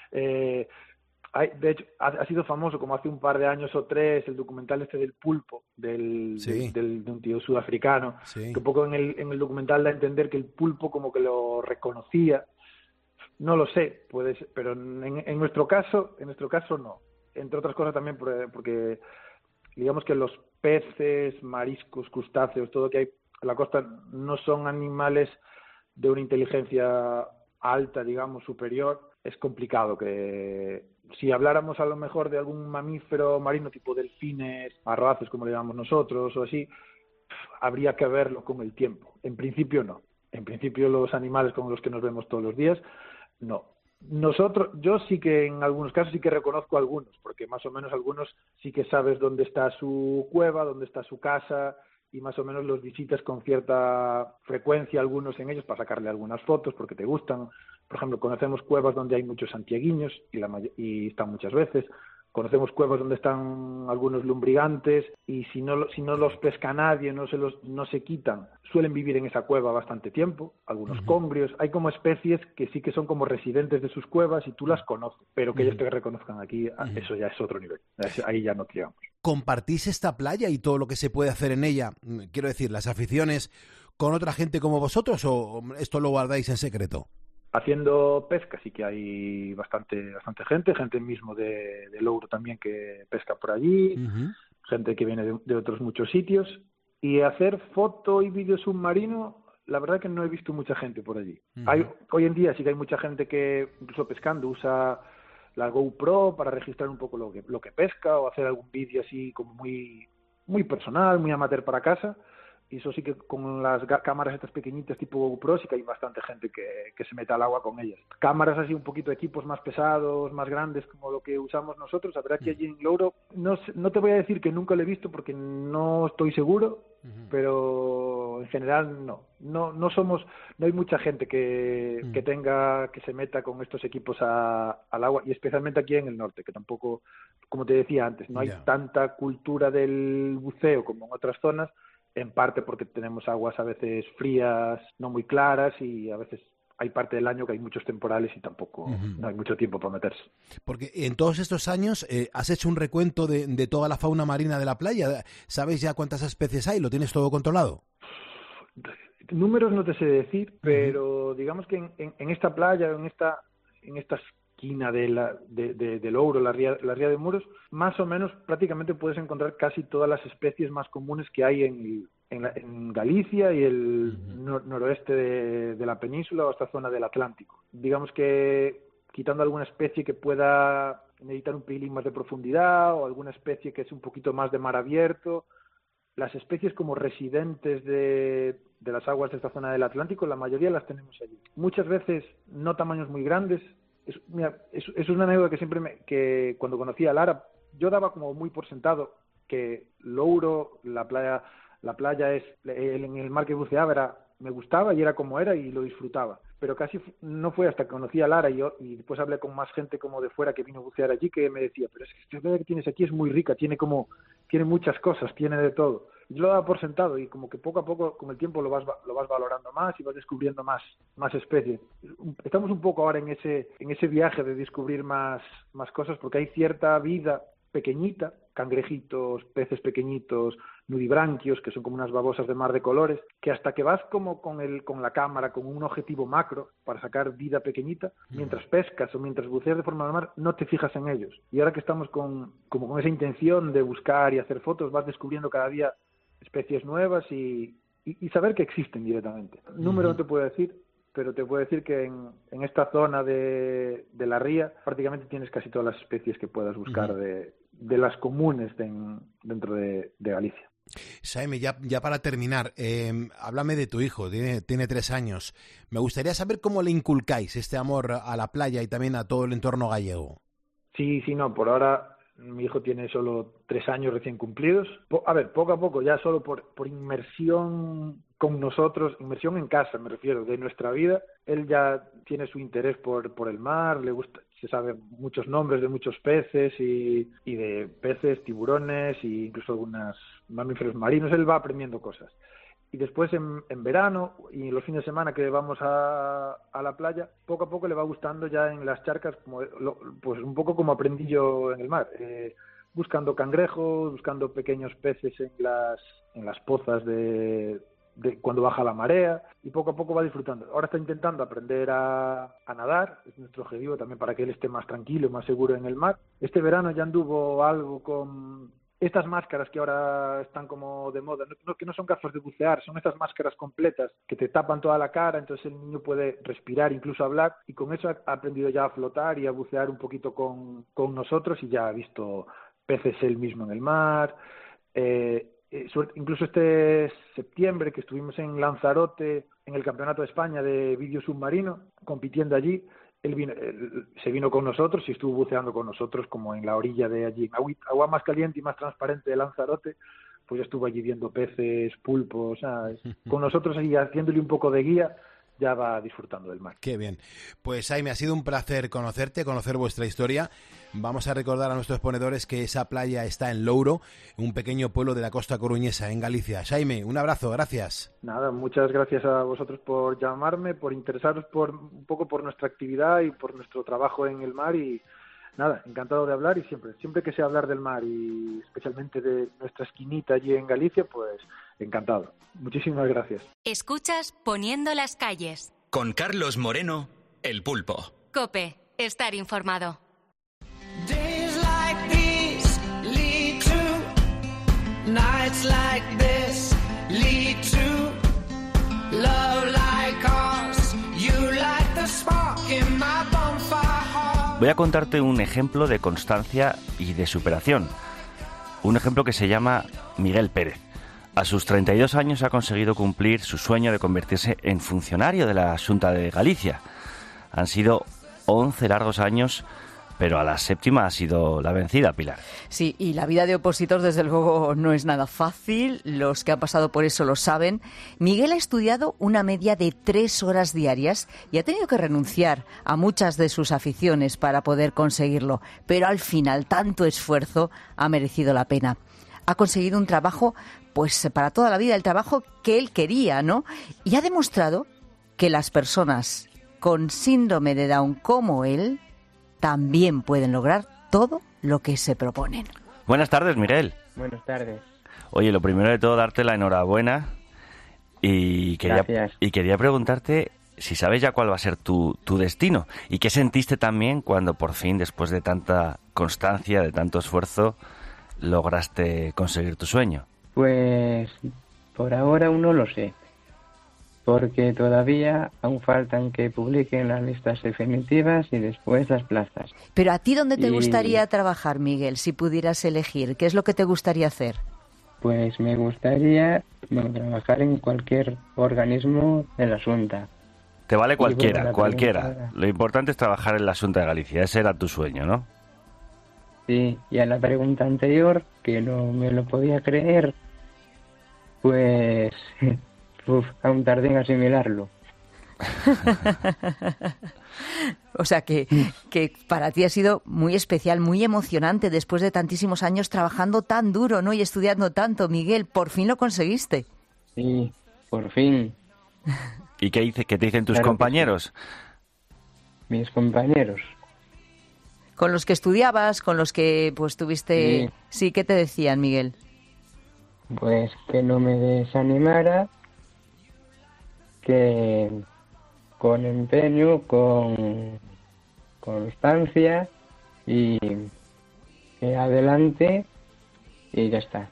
De hecho, ha sido famoso como hace un par de años o 3 el documental del pulpo de un tío sudafricano, que un poco en el documental da a entender que el pulpo como que lo reconocía. No lo sé, puede ser, pero en nuestro caso no. Entre otras cosas también porque digamos que los peces, mariscos, crustáceos, todo lo que hay en la costa no son animales de una inteligencia alta, digamos, superior. Es complicado que si habláramos a lo mejor de algún mamífero marino tipo delfines, arroaces como le llamamos nosotros o así, habría que verlo con el tiempo. En principio no. En principio los animales con los que nos vemos todos los días, no. Yo sí que en algunos casos sí que reconozco algunos, porque más o menos algunos sí que sabes dónde está su cueva, dónde está su casa, y más o menos los visitas con cierta frecuencia algunos en ellos para sacarle algunas fotos porque te gustan. Por ejemplo, conocemos cuevas donde hay muchos santiaguiños y están muchas veces. Conocemos cuevas donde están algunos lumbrigantes y si no los pesca nadie, no se quitan, suelen vivir en esa cueva bastante tiempo. Algunos congrios, hay como especies que sí que son como residentes de sus cuevas y tú las conoces, pero que ellos te reconozcan aquí, eso ya es otro nivel. Ahí ya no llegamos. ¿Compartís esta playa y todo lo que se puede hacer en ella, quiero decir, las aficiones, con otra gente como vosotros, o esto lo guardáis en secreto? Haciendo pesca sí que hay bastante gente mismo de Louro también que pesca por allí, gente que viene de otros muchos sitios, y hacer foto y vídeo submarino, la verdad que no he visto mucha gente por allí. Hoy en día sí que hay mucha gente que incluso pescando usa la GoPro para registrar un poco lo que pesca o hacer algún vídeo así como muy, muy personal, muy amateur para casa. Y eso sí que con las cámaras estas pequeñitas tipo GoPro sí que hay bastante gente que se mete al agua con ellas. Cámaras así un poquito, equipos más pesados, más grandes como lo que usamos nosotros. La verdad que allí en Louro no te voy a decir que nunca lo he visto porque no estoy seguro, pero en general no hay mucha gente que se meta con estos equipos al agua, y especialmente aquí en el norte, que tampoco, como te decía antes, no hay tanta cultura del buceo como en otras zonas. En parte porque tenemos aguas a veces frías, no muy claras, y a veces hay parte del año que hay muchos temporales y tampoco no hay mucho tiempo para meterse. Porque en todos estos años has hecho un recuento de toda la fauna marina de la playa. ¿Sabes ya cuántas especies hay? ¿Lo tienes todo controlado? Números no te sé decir, pero digamos que en esta playa, en estas esquina de Louro, la ría de Muros, más o menos prácticamente puedes encontrar casi todas las especies más comunes que hay en Galicia y el noroeste de la península o esta zona del Atlántico. Digamos que quitando alguna especie que pueda necesitar un pelín más de profundidad o alguna especie que es un poquito más de mar abierto, las especies como residentes de las aguas de esta zona del Atlántico, la mayoría las tenemos allí. Muchas veces no tamaños muy grandes. Es una anécdota que siempre que cuando conocí a Lara, yo daba como muy por sentado que Louro, la playa es en el mar que buceaba, me gustaba y era como era y lo disfrutaba. Pero casi no fue hasta que conocí a Lara y después hablé con más gente como de fuera que vino a bucear allí que me decía, pero es que la playa que tienes aquí es muy rica, tiene muchas cosas, tiene de todo. Yo lo daba por sentado y como que poco a poco con el tiempo lo vas valorando más y vas descubriendo más especies. Estamos un poco ahora en ese viaje de descubrir más cosas porque hay cierta vida pequeñita, cangrejitos, peces pequeñitos, nudibranquios, que son como unas babosas de mar de colores, que hasta que vas como con la cámara, con un objetivo macro para sacar vida pequeñita, mientras pescas o mientras buceas de forma normal, no te fijas en ellos. Y ahora que estamos con esa intención de buscar y hacer fotos, vas descubriendo cada día especies nuevas y saber que existen directamente. Número no te puedo decir, pero te puedo decir que en esta zona de la ría prácticamente tienes casi todas las especies que puedas buscar de las comunes dentro de Galicia. Jaime, ya para terminar, háblame de tu hijo, tiene 3 años. Me gustaría saber cómo le inculcáis este amor a la playa y también a todo el entorno gallego. Sí, no, por ahora mi hijo tiene solo 3 años recién cumplidos. Poco a poco, ya solo por inmersión con nosotros, inmersión en casa me refiero, de nuestra vida, él ya tiene su interés por el mar, le gusta, se sabe muchos nombres de muchos peces y de peces, tiburones e incluso algunos mamíferos marinos, él va aprendiendo cosas. Y después en verano y los fines de semana que vamos a la playa, poco a poco le va gustando ya en las charcas, pues un poco como aprendí yo en el mar, buscando cangrejos, buscando pequeños peces en las pozas de cuando baja la marea, y poco a poco va disfrutando. Ahora está intentando aprender a nadar, es nuestro objetivo también para que él esté más tranquilo, más seguro en el mar. Este verano ya anduvo algo con estas máscaras que ahora están como de moda, que no son gafas de bucear, son estas máscaras completas que te tapan toda la cara, entonces el niño puede respirar, incluso hablar, y con eso ha aprendido ya a flotar y a bucear un poquito con nosotros, y ya ha visto peces él mismo en el mar. Incluso este septiembre que estuvimos en Lanzarote en el Campeonato de España de vídeo submarino, compitiendo allí, él se vino con nosotros y estuvo buceando con nosotros como en la orilla de allí, en agua más caliente y más transparente de Lanzarote, pues estuvo allí viendo peces, pulpos, con nosotros y haciéndole un poco de guía, ya va disfrutando del mar. Qué bien. Pues Jaime, ha sido un placer conocer vuestra historia. Vamos a recordar a nuestros ponedores que esa playa está en Louro, un pequeño pueblo de la costa coruñesa, en Galicia. Jaime, un abrazo, gracias. Nada, muchas gracias a vosotros por llamarme, por interesaros un poco por nuestra actividad y por nuestro trabajo en el mar, y nada, encantado de hablar, y siempre que sea hablar del mar y especialmente de nuestra esquinita allí en Galicia, pues encantado. Muchísimas gracias. Escuchas Poniendo las calles. Con Carlos Moreno, El Pulpo. COPE, estar informado. Days like these lead to nights like this lead to love like ours. You light the spark in my bonfire heart. Voy a contarte un ejemplo de constancia y de superación. Un ejemplo que se llama Miguel Pérez. A sus 32 años ha conseguido cumplir su sueño de convertirse en funcionario de la Xunta de Galicia. Han sido 11 largos años, pero a la 7ª ha sido la vencida, Pilar. Sí, y la vida de opositor desde luego no es nada fácil, los que han pasado por eso lo saben. Miguel ha estudiado una media de 3 horas diarias y ha tenido que renunciar a muchas de sus aficiones para poder conseguirlo, pero al final tanto esfuerzo ha merecido la pena. Ha conseguido un trabajo, pues para toda la vida, el trabajo que él quería, ¿no? Y ha demostrado que las personas con síndrome de Down como él también pueden lograr todo lo que se proponen. Buenas tardes, Miguel. Buenas tardes. Oye, lo primero de todo, darte la enhorabuena y quería preguntarte si sabes ya cuál va a ser tu destino. ¿Y qué sentiste también cuando por fin, después de tanta constancia, de tanto esfuerzo, lograste conseguir tu sueño? Pues por ahora aún no lo sé, porque todavía aún faltan que publiquen las listas definitivas y después las plazas. Pero ¿a ti dónde te gustaría trabajar, Miguel, si pudieras elegir? ¿Qué es lo que te gustaría hacer? Pues me gustaría trabajar en cualquier organismo de la Xunta. Te vale cualquiera. Lo importante es trabajar en la Xunta de Galicia. Ese era tu sueño, ¿no? Sí, y a la pregunta anterior, que no me lo podía creer, pues aún tardé en asimilarlo. O sea que para ti ha sido muy especial, muy emocionante después de tantísimos años trabajando tan duro, ¿no? Y estudiando tanto, Miguel, por fin lo conseguiste. Sí, por fin. ¿Y qué te dicen tus compañeros? Mis compañeros. Con los que estudiabas, con los que pues tuviste... Sí, ¿qué te decían, Miguel? Pues que no me desanimara, que con empeño, con constancia y que adelante y ya está.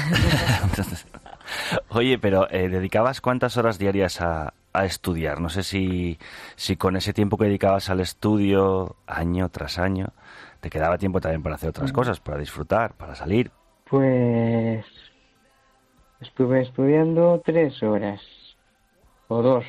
Oye, pero ¿dedicabas cuántas horas diarias a estudiar? No sé si con ese tiempo que dedicabas al estudio, año tras año, te quedaba tiempo también para hacer otras cosas, para disfrutar, para salir. Pues estuve estudiando 3 horas o 2.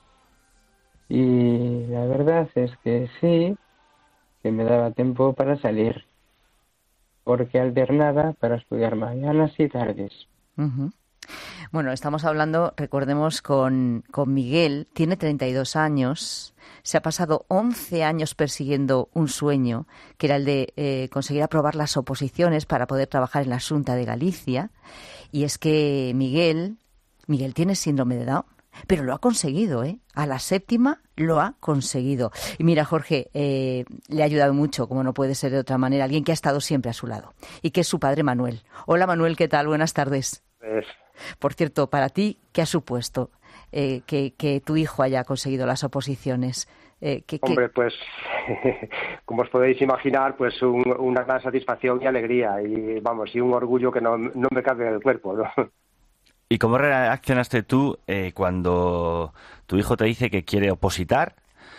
Y la verdad es que sí, que me daba tiempo para salir, porque alternaba para estudiar mañanas y tardes. Uh-huh. Bueno, estamos hablando, recordemos, con Miguel. Tiene 32 años, se ha pasado 11 años persiguiendo un sueño, que era el de conseguir aprobar las oposiciones para poder trabajar en la Xunta de Galicia. Y es que Miguel tiene síndrome de Down, pero lo ha conseguido, ¿eh? A la 7ª lo ha conseguido. Y mira, Jorge, le ha ayudado mucho, como no puede ser de otra manera, alguien que ha estado siempre a su lado, y que es su padre Manuel. Hola Manuel, ¿qué tal? Buenas tardes. Por cierto, para ti, ¿qué ha supuesto que tu hijo haya conseguido las oposiciones? Hombre, pues como os podéis imaginar, pues una gran satisfacción y alegría y y un orgullo que no me cabe en el cuerpo, ¿no? ¿Y cómo reaccionaste tú cuando tu hijo te dice que quiere opositar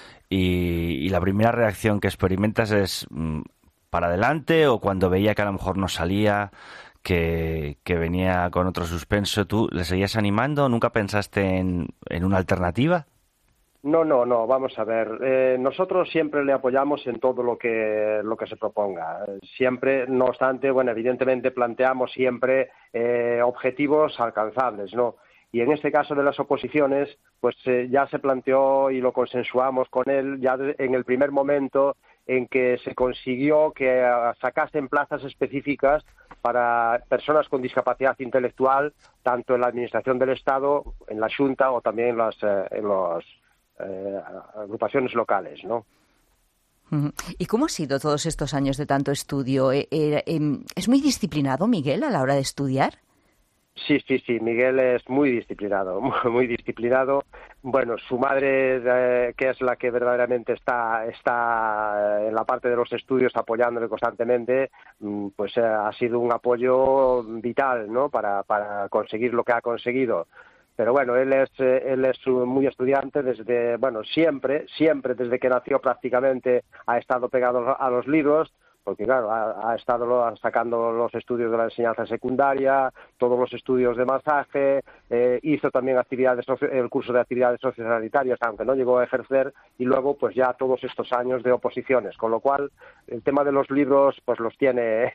y la primera reacción que experimentas es para adelante, o cuando veía que a lo mejor no salía, que venía con otro suspenso, tú le seguías animando? ¿Nunca pensaste en una alternativa? No, vamos a ver. Nosotros siempre le apoyamos en todo lo que se proponga. Siempre, no obstante, evidentemente planteamos siempre objetivos alcanzables, ¿no? Y en este caso de las oposiciones, pues ya se planteó y lo consensuamos con él ya en el primer momento en que se consiguió que sacasen plazas específicas para personas con discapacidad intelectual, tanto en la Administración del Estado, en la Xunta o también en las agrupaciones locales, ¿no? ¿Y cómo ha sido todos estos años de tanto estudio? ¿Es muy disciplinado, Miguel, a la hora de estudiar? Sí, Miguel es muy disciplinado, muy disciplinado. Bueno, su madre, que es la que verdaderamente está en la parte de los estudios apoyándole constantemente, pues ha sido un apoyo vital, ¿no? Para conseguir lo que ha conseguido. Pero bueno, él es muy estudiante siempre desde que nació prácticamente ha estado pegado a los libros, porque claro, ha estado sacando los estudios de la enseñanza secundaria, todos los estudios de masaje, hizo también el curso de actividades sociosanitarias, aunque no llegó a ejercer, y luego pues ya todos estos años de oposiciones, con lo cual el tema de los libros pues los tiene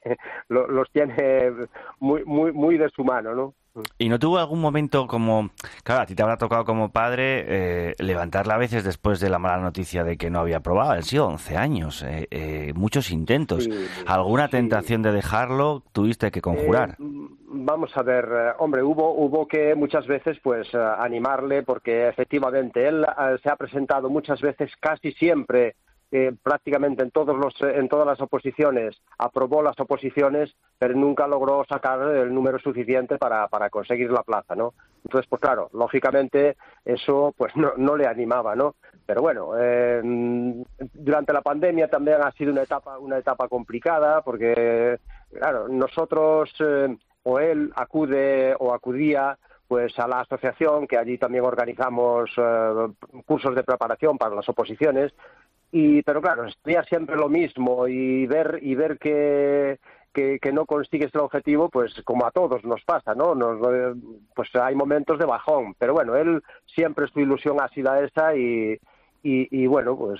muy de su mano, ¿no? ¿Y no tuvo algún momento como... Claro, a ti te habrá tocado como padre levantarla a veces después de la mala noticia de que no había aprobado? Han sido 11 años, muchos intentos. Sí, ¿Alguna tentación de dejarlo tuviste que conjurar? Vamos a ver, hombre, hubo que muchas veces pues animarle, porque efectivamente él se ha presentado muchas veces, casi siempre, prácticamente en todas las oposiciones aprobó las oposiciones, pero nunca logró sacar el número suficiente para conseguir la plaza, ¿no? Entonces, pues claro, lógicamente eso pues no le animaba, ¿no? Pero bueno, durante la pandemia también ha sido una etapa complicada, porque claro, nosotros o él acudía pues a la asociación, que allí también organizamos cursos de preparación para las oposiciones, pero claro, estudia siempre lo mismo y ver que no consigues el objetivo, pues como a todos nos pasa, ¿no? Pues hay momentos de bajón, pero bueno, él siempre su ilusión ha sido esa y bueno, pues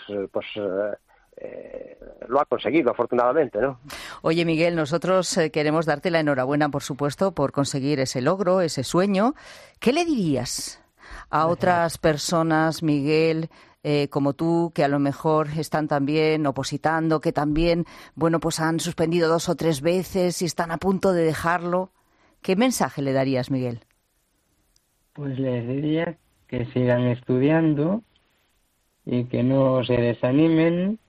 lo ha conseguido, afortunadamente, ¿no? Oye, Miguel, nosotros queremos darte la enhorabuena, por supuesto, por conseguir ese logro, ese sueño. ¿Qué le dirías a otras personas, Miguel, como tú, que a lo mejor están también opositando, que también, bueno, pues han suspendido 2 o 3 veces y están a punto de dejarlo? ¿Qué mensaje le darías, Miguel? Pues les diría que sigan estudiando y que no se desanimen,